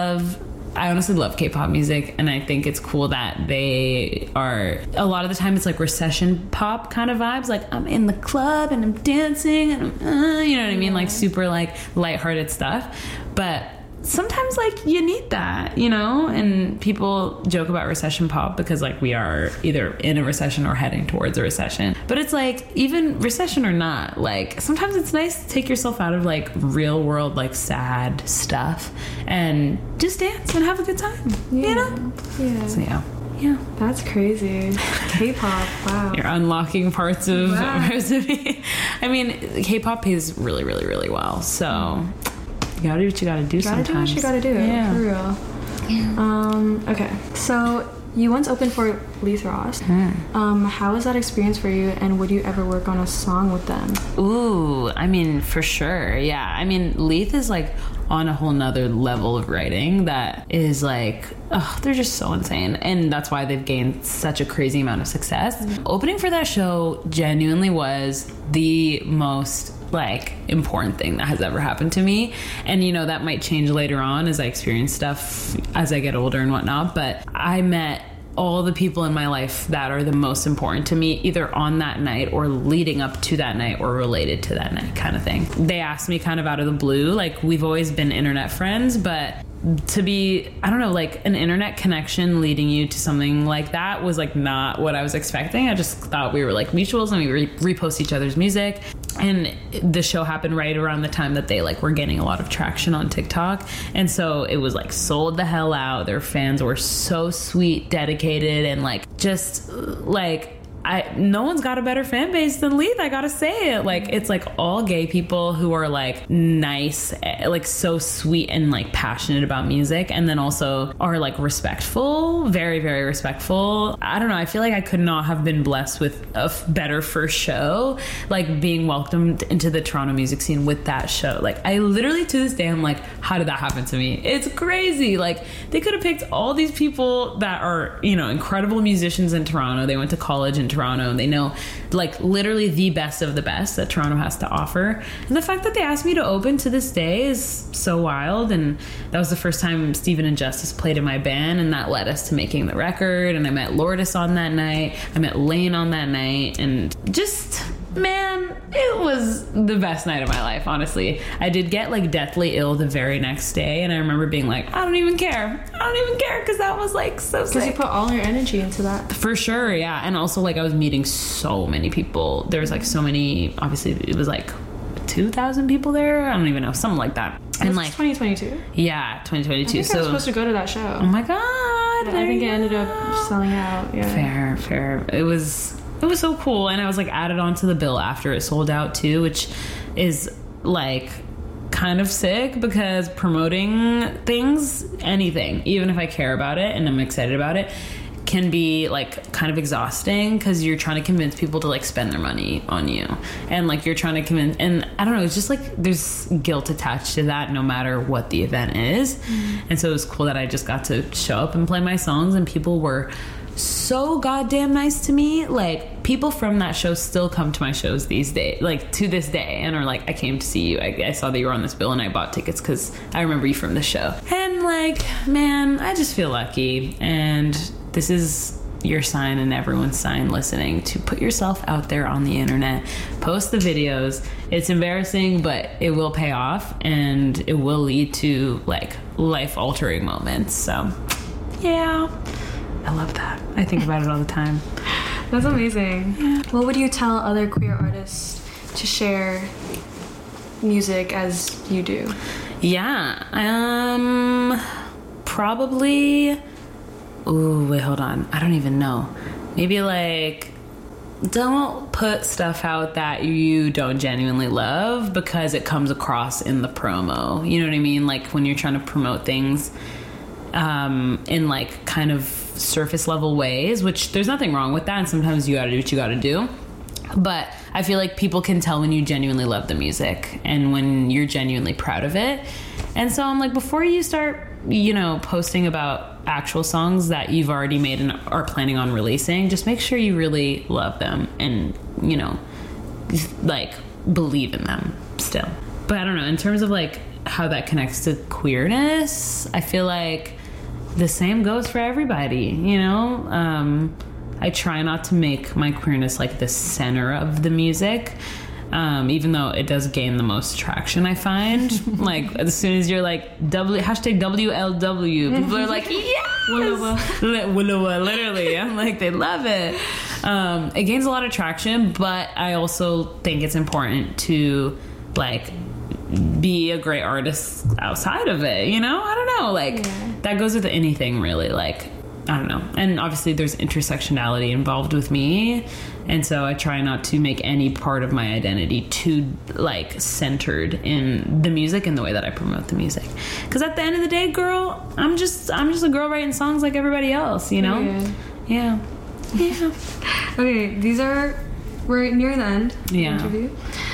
I honestly love K-pop music, and I think it's cool that they are, a lot of the time it's like recession pop kind of vibes, like I'm in the club and I'm dancing and I'm, you know what I mean, like super like lighthearted stuff. But sometimes like you need that, you know, and people joke about recession pop because like we are either in a recession or heading towards a recession. But it's like, even recession or not, like sometimes it's nice to take yourself out of like real world like sad stuff and just dance and have a good time, you know? Yeah. So yeah. That's crazy. K-pop, wow. You're unlocking parts of me. I mean, K-pop pays really, really, really well. So you gotta do what you gotta do sometimes. Do what you gotta do, for real. Yeah. Okay, so you once opened for Leith Ross. How was that experience for you, and would you ever work on a song with them? Ooh, I mean, for sure, yeah. I mean, Leith is like on a whole nother level of writing that is like, they're just so insane, and that's why they've gained such a crazy amount of success. Opening for that show genuinely was the most like important thing that has ever happened to me, and you know that might change later on as I experience stuff as I get older and whatnot, but I met all the people in my life that are the most important to me, either on that night or leading up to that night or related to that night, kind of thing. They asked me kind of out of the blue, like we've always been internet friends, but to be, I don't know, like an internet connection leading you to something like that was like not what I was expecting. I just thought we were like mutuals and we repost each other's music. And the show happened right around the time that they like were getting a lot of traction on TikTok. And so it was like sold the hell out. Their fans were so sweet, dedicated, and like just like no one's got a better fan base than Leith, I gotta say it. Like, it's like all gay people who are like nice, like so sweet and like passionate about music, and then also are like respectful, very, very respectful. I don't know, I feel like I could not have been blessed with a better first show, like being welcomed into the Toronto music scene with that show. Like, I literally to this day, I'm like, how did that happen to me? It's crazy. Like, they could have picked all these people that are, you know, incredible musicians in Toronto. They went to college in Toronto, and they know like literally the best of the best that Toronto has to offer. And the fact that they asked me to open to this day is so wild. And that was the first time Stephen and Justice played in my band, and that led us to making the record. And I met Lourdes on that night, I met Lane on that night, and just, man, it was the best night of my life, honestly. I did get like deathly ill the very next day, and I remember being like, I don't even care, because that was like so sick. Because you put all your energy into that. For sure, yeah. And also like I was meeting so many people. There was like so many, obviously it was like 2,000 people there, I don't even know, something like that. And like 2022. Yeah, 2022. I think I was supposed to go to that show. Oh my god. I think it ended up selling out. Yeah. Fair. It was so cool, and I was like added onto the bill after it sold out too, which is like kind of sick, because promoting things, anything, even if I care about it and I'm excited about it, can be like kind of exhausting, because you're trying to convince people to like spend their money on you, and like you're trying to convince, and I don't know, it's just like there's guilt attached to that no matter what the event is. And so it was cool that I just got to show up and play my songs, and people were so goddamn nice to me. Like, people from that show still come to my shows these days, like to this day, and are like, I came to see you, I saw that you were on this bill and I bought tickets because I remember you from the show. And like, man, I just feel lucky, and this is your sign and everyone's sign listening to put yourself out there on the internet, post the videos. It's embarrassing, but it will pay off and it will lead to like life-altering moments. So yeah, I love that. I think about it all the time. That's amazing. Yeah. What would you tell other queer artists to share music as you do? Yeah, probably. Ooh, wait, hold on. I don't even know. Maybe like, don't put stuff out that you don't genuinely love because it comes across in the promo. You know what I mean? Like when you're trying to promote things in like kind of surface level ways, which there's nothing wrong with that. And sometimes you gotta do what you gotta do. But I feel like people can tell when you genuinely love the music and when you're genuinely proud of it. And so I'm like, before you start, you know, posting about actual songs that you've already made and are planning on releasing, just make sure you really love them and, you know, like believe in them still. But I don't know, in terms of like how that connects to queerness, I feel like the same goes for everybody, you know? I try not to make my queerness like the center of the music, even though it does gain the most traction, I find. Like, as soon as you're like, hashtag WLW, people are like, yes! Willowa, literally. I'm like, they love it. It gains a lot of traction, but I also think it's important to, like, be a great artist outside of it, you know? I don't know. Like, that goes with anything, really. Like, I don't know. And obviously there's intersectionality involved with me. And so I try not to make any part of my identity too, like, centered in the music and the way that I promote the music. Because at the end of the day, girl, I'm just a girl writing songs like everybody else, you know? Yeah. Okay, we're near the end of the interview.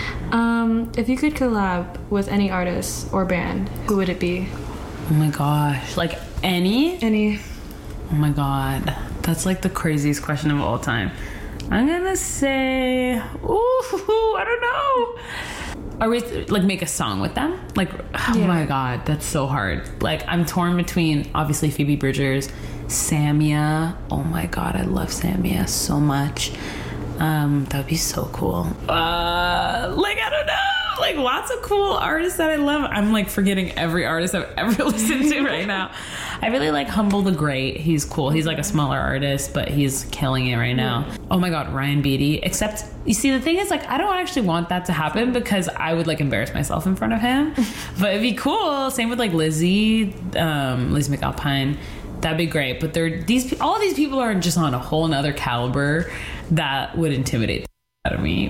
If you could collab with any artist or band, who would it be? Oh my gosh. Like, any? Oh my god, that's like the craziest question of all time. I'm gonna say, I don't know. Are we like make a song with them? Like, oh my god, that's so hard. Like, I'm torn between obviously Phoebe Bridgers, Samia. Oh my god, I love Samia so much. That would be so cool. Like, I don't know. Like, lots of cool artists that I love. I'm like forgetting every artist I've ever listened to right now. I really like Humble the Great. He's cool. He's like a smaller artist, but he's killing it right now. Oh my god, Ryan Beatty. Except, you see, the thing is, like, I don't actually want that to happen because I would like embarrass myself in front of him. But it'd be cool. Same with like Lizzie McAlpine. That'd be great. But all of these people are just on a whole nother caliber that would intimidate the heck out of me,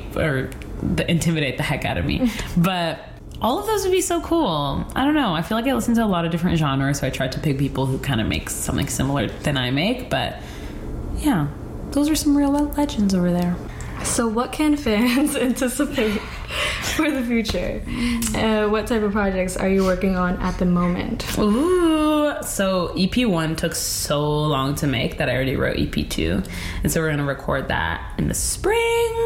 but all of those would be so cool. I don't know, I feel like I listen to a lot of different genres, so I tried to pick people who kind of make something similar than I make. But yeah, those are some real legends over there. So what can fans anticipate for the future? What type of projects are you working on at the moment? Ooh, so EP1 took so long to make that I already wrote EP2. And so we're going to record that in the spring.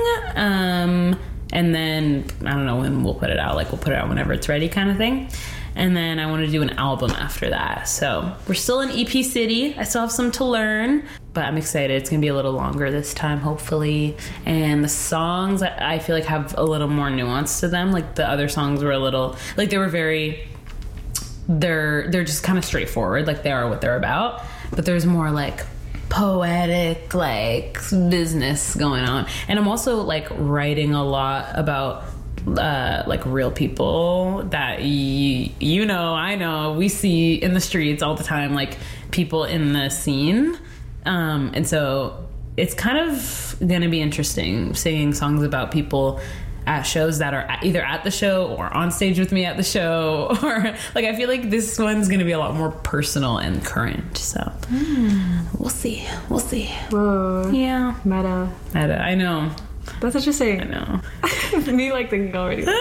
And then, I don't know when we'll put it out. Like, we'll put it out whenever it's ready kind of thing. And then I want to do an album after that. So we're still in EP City. I still have some to learn, but I'm excited. It's going to be a little longer this time, hopefully. And the songs, I feel like have a little more nuance to them. Like, the other songs were a little, like, they were very, they're just kind of straightforward. Like, they are what they're about. But there's more, like, poetic, like, business going on. And I'm also, like, writing a lot about like real people that you know, I know, we see in the streets all the time, like people in the scene, and so it's kind of gonna be interesting singing songs about people at shows that are either at the show or on stage with me at the show, or like, I feel like this one's gonna be a lot more personal and current, so we'll see. Whoa. Yeah. Meta, I know. That's interesting. I know. Me, like, thinking already. Wait,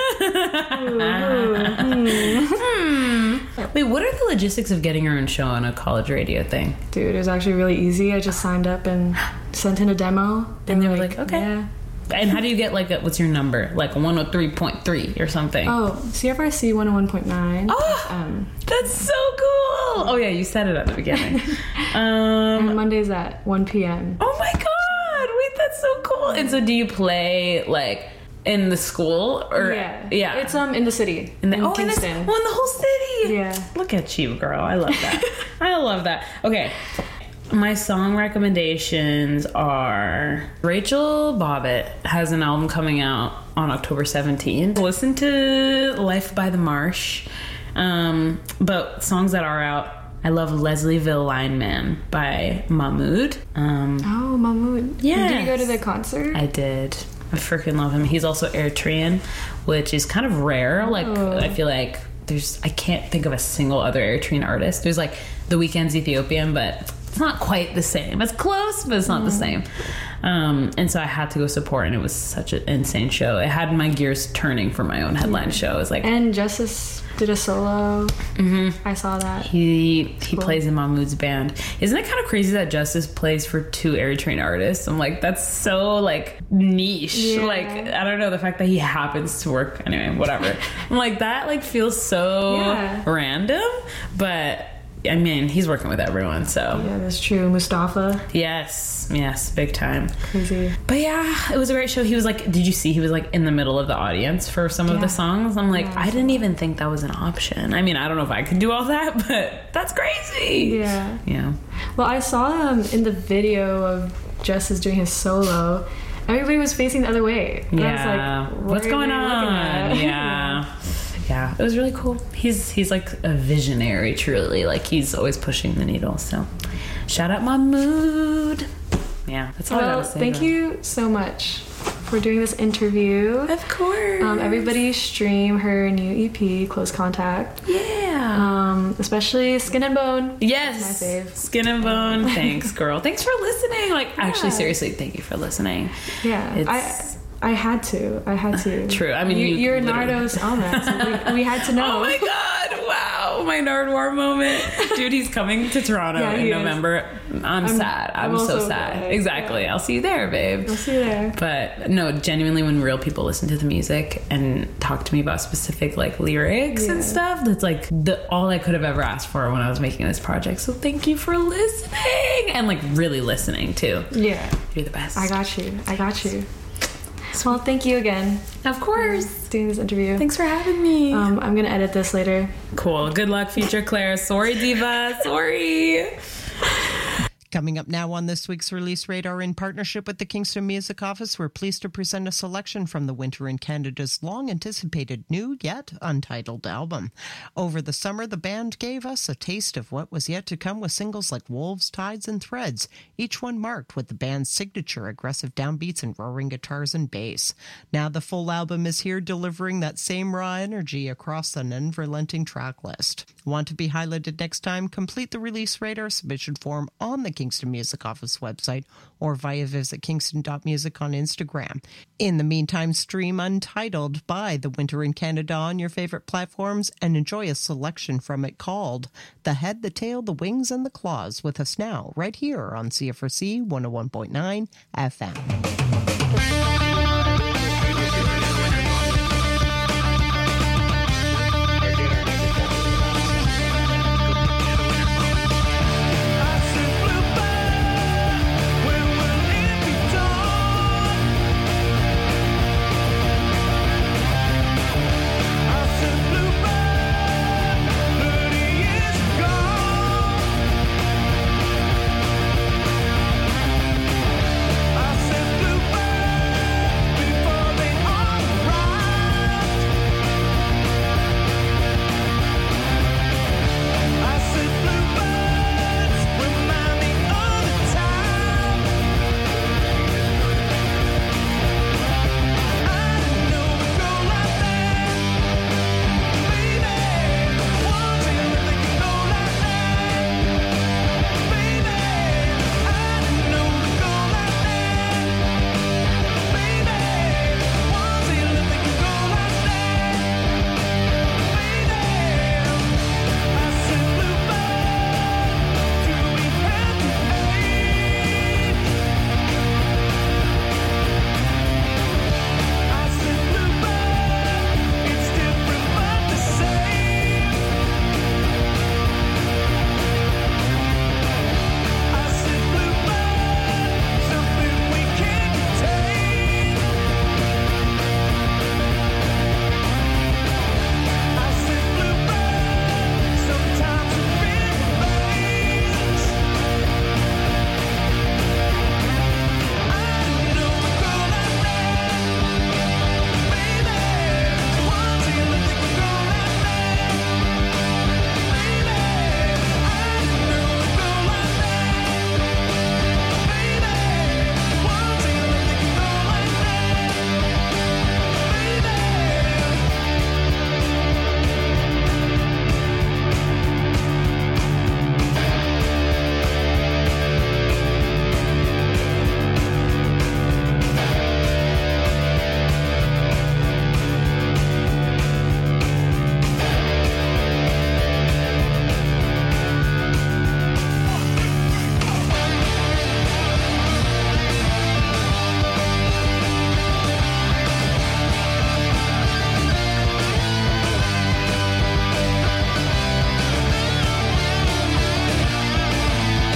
what are the logistics of getting your own show on a college radio thing? Dude, it was actually really easy. I just signed up and sent in a demo. And they were like, okay. Yeah. And how do you get, like, what's your number? Like 103.3 or something? Oh, CFRC 101.9. Oh, that's so cool. Oh yeah, you said it at the beginning. And Mondays at 1 p.m. Oh my god! Wait, that's so cool. And so, do you play like in the school or? Yeah. It's in the city. In Kingston. In the whole city. Yeah. Look at you, girl. I love that. I love that. Okay. My song recommendations are Rachel Bobbitt has an album coming out on October 17th. Listen to Life by the Marsh. But songs that are out, I love Leslieville Lineman by Mahmood. Mahmood. Yeah. Did you go to the concert? I did. I freaking love him. He's also Eritrean, which is kind of rare. Like, I feel like I can't think of a single other Eritrean artist. There's like The Weeknd's Ethiopian, but it's not quite the same. It's close, but it's not the same. And so I had to go support, and it was such an insane show. It had my gears turning for my own headline show. It was like, and Justice did a solo. I saw that. He plays in Mahmood's band. Isn't it kind of crazy that Justice plays for 2 Eritrean artists? I'm like, that's so like niche. Yeah. Like, I don't know, the fact that he happens to work anyway, whatever. I'm like, that like feels so random, but I mean, he's working with everyone, so. Yeah, that's true. Mustafa. Yes, big time. Crazy. But yeah, it was a great show. He was like, did you see he was like in the middle of the audience for some of the songs? I'm like, I didn't even think that was an option. I mean, I don't know if I could do all that, but that's crazy. Yeah. Yeah. Well, I saw in the video of Justice doing his solo, everybody was facing the other way. And I was like, what's going on? Yeah, it was really cool. He's like a visionary, truly. Like, he's always pushing the needle. So, shout out Mahmood. Yeah, that's all I gotta say. Thank you so much for doing this interview. Of course. Everybody stream her new EP, Close Contact. Yeah. Especially Skin and Bone. Yes. That's my fave. Skin and Bone. Thanks, girl. Thanks for listening. Like, actually, seriously, thank you for listening. Yeah. I had to. True. I mean, you're Nardo's on that, so we had to know. Oh my god! Wow, my Nardwar moment, dude. He's coming to Toronto in November. I'm sad. I'm so sad. Glad. Exactly. Yeah. I'll see you there, babe. I'll see you there. But no, genuinely, when real people listen to the music and talk to me about specific like lyrics and stuff, that's like all I could have ever asked for when I was making this project. So thank you for listening and like really listening too. Yeah, you're the best. I got you. Well, thank you again. Of course. Doing this interview. Thanks for having me. I'm going to edit this later. Cool. Good luck, future Claire. Sorry, diva. Sorry. Coming up now on this week's Release Radar, in partnership with the Kingston Music Office, we're pleased to present a selection from the Winter in Canada's long-anticipated new yet untitled album. Over the summer, the band gave us a taste of what was yet to come with singles like Wolves, Tides, and Threads, each one marked with the band's signature aggressive downbeats and roaring guitars and bass. Now the full album is here, delivering that same raw energy across an unrelenting track list. Want to be highlighted next time? Complete the Release Radar submission form on the Kingston Music Office website or via visit kingston.music on Instagram. In the meantime, stream Untitled by The Winter in Canada on your favorite platforms and enjoy a selection from it called The Head, the Tail, the Wings, and the Claws with us now right here on CFRC 101.9 FM.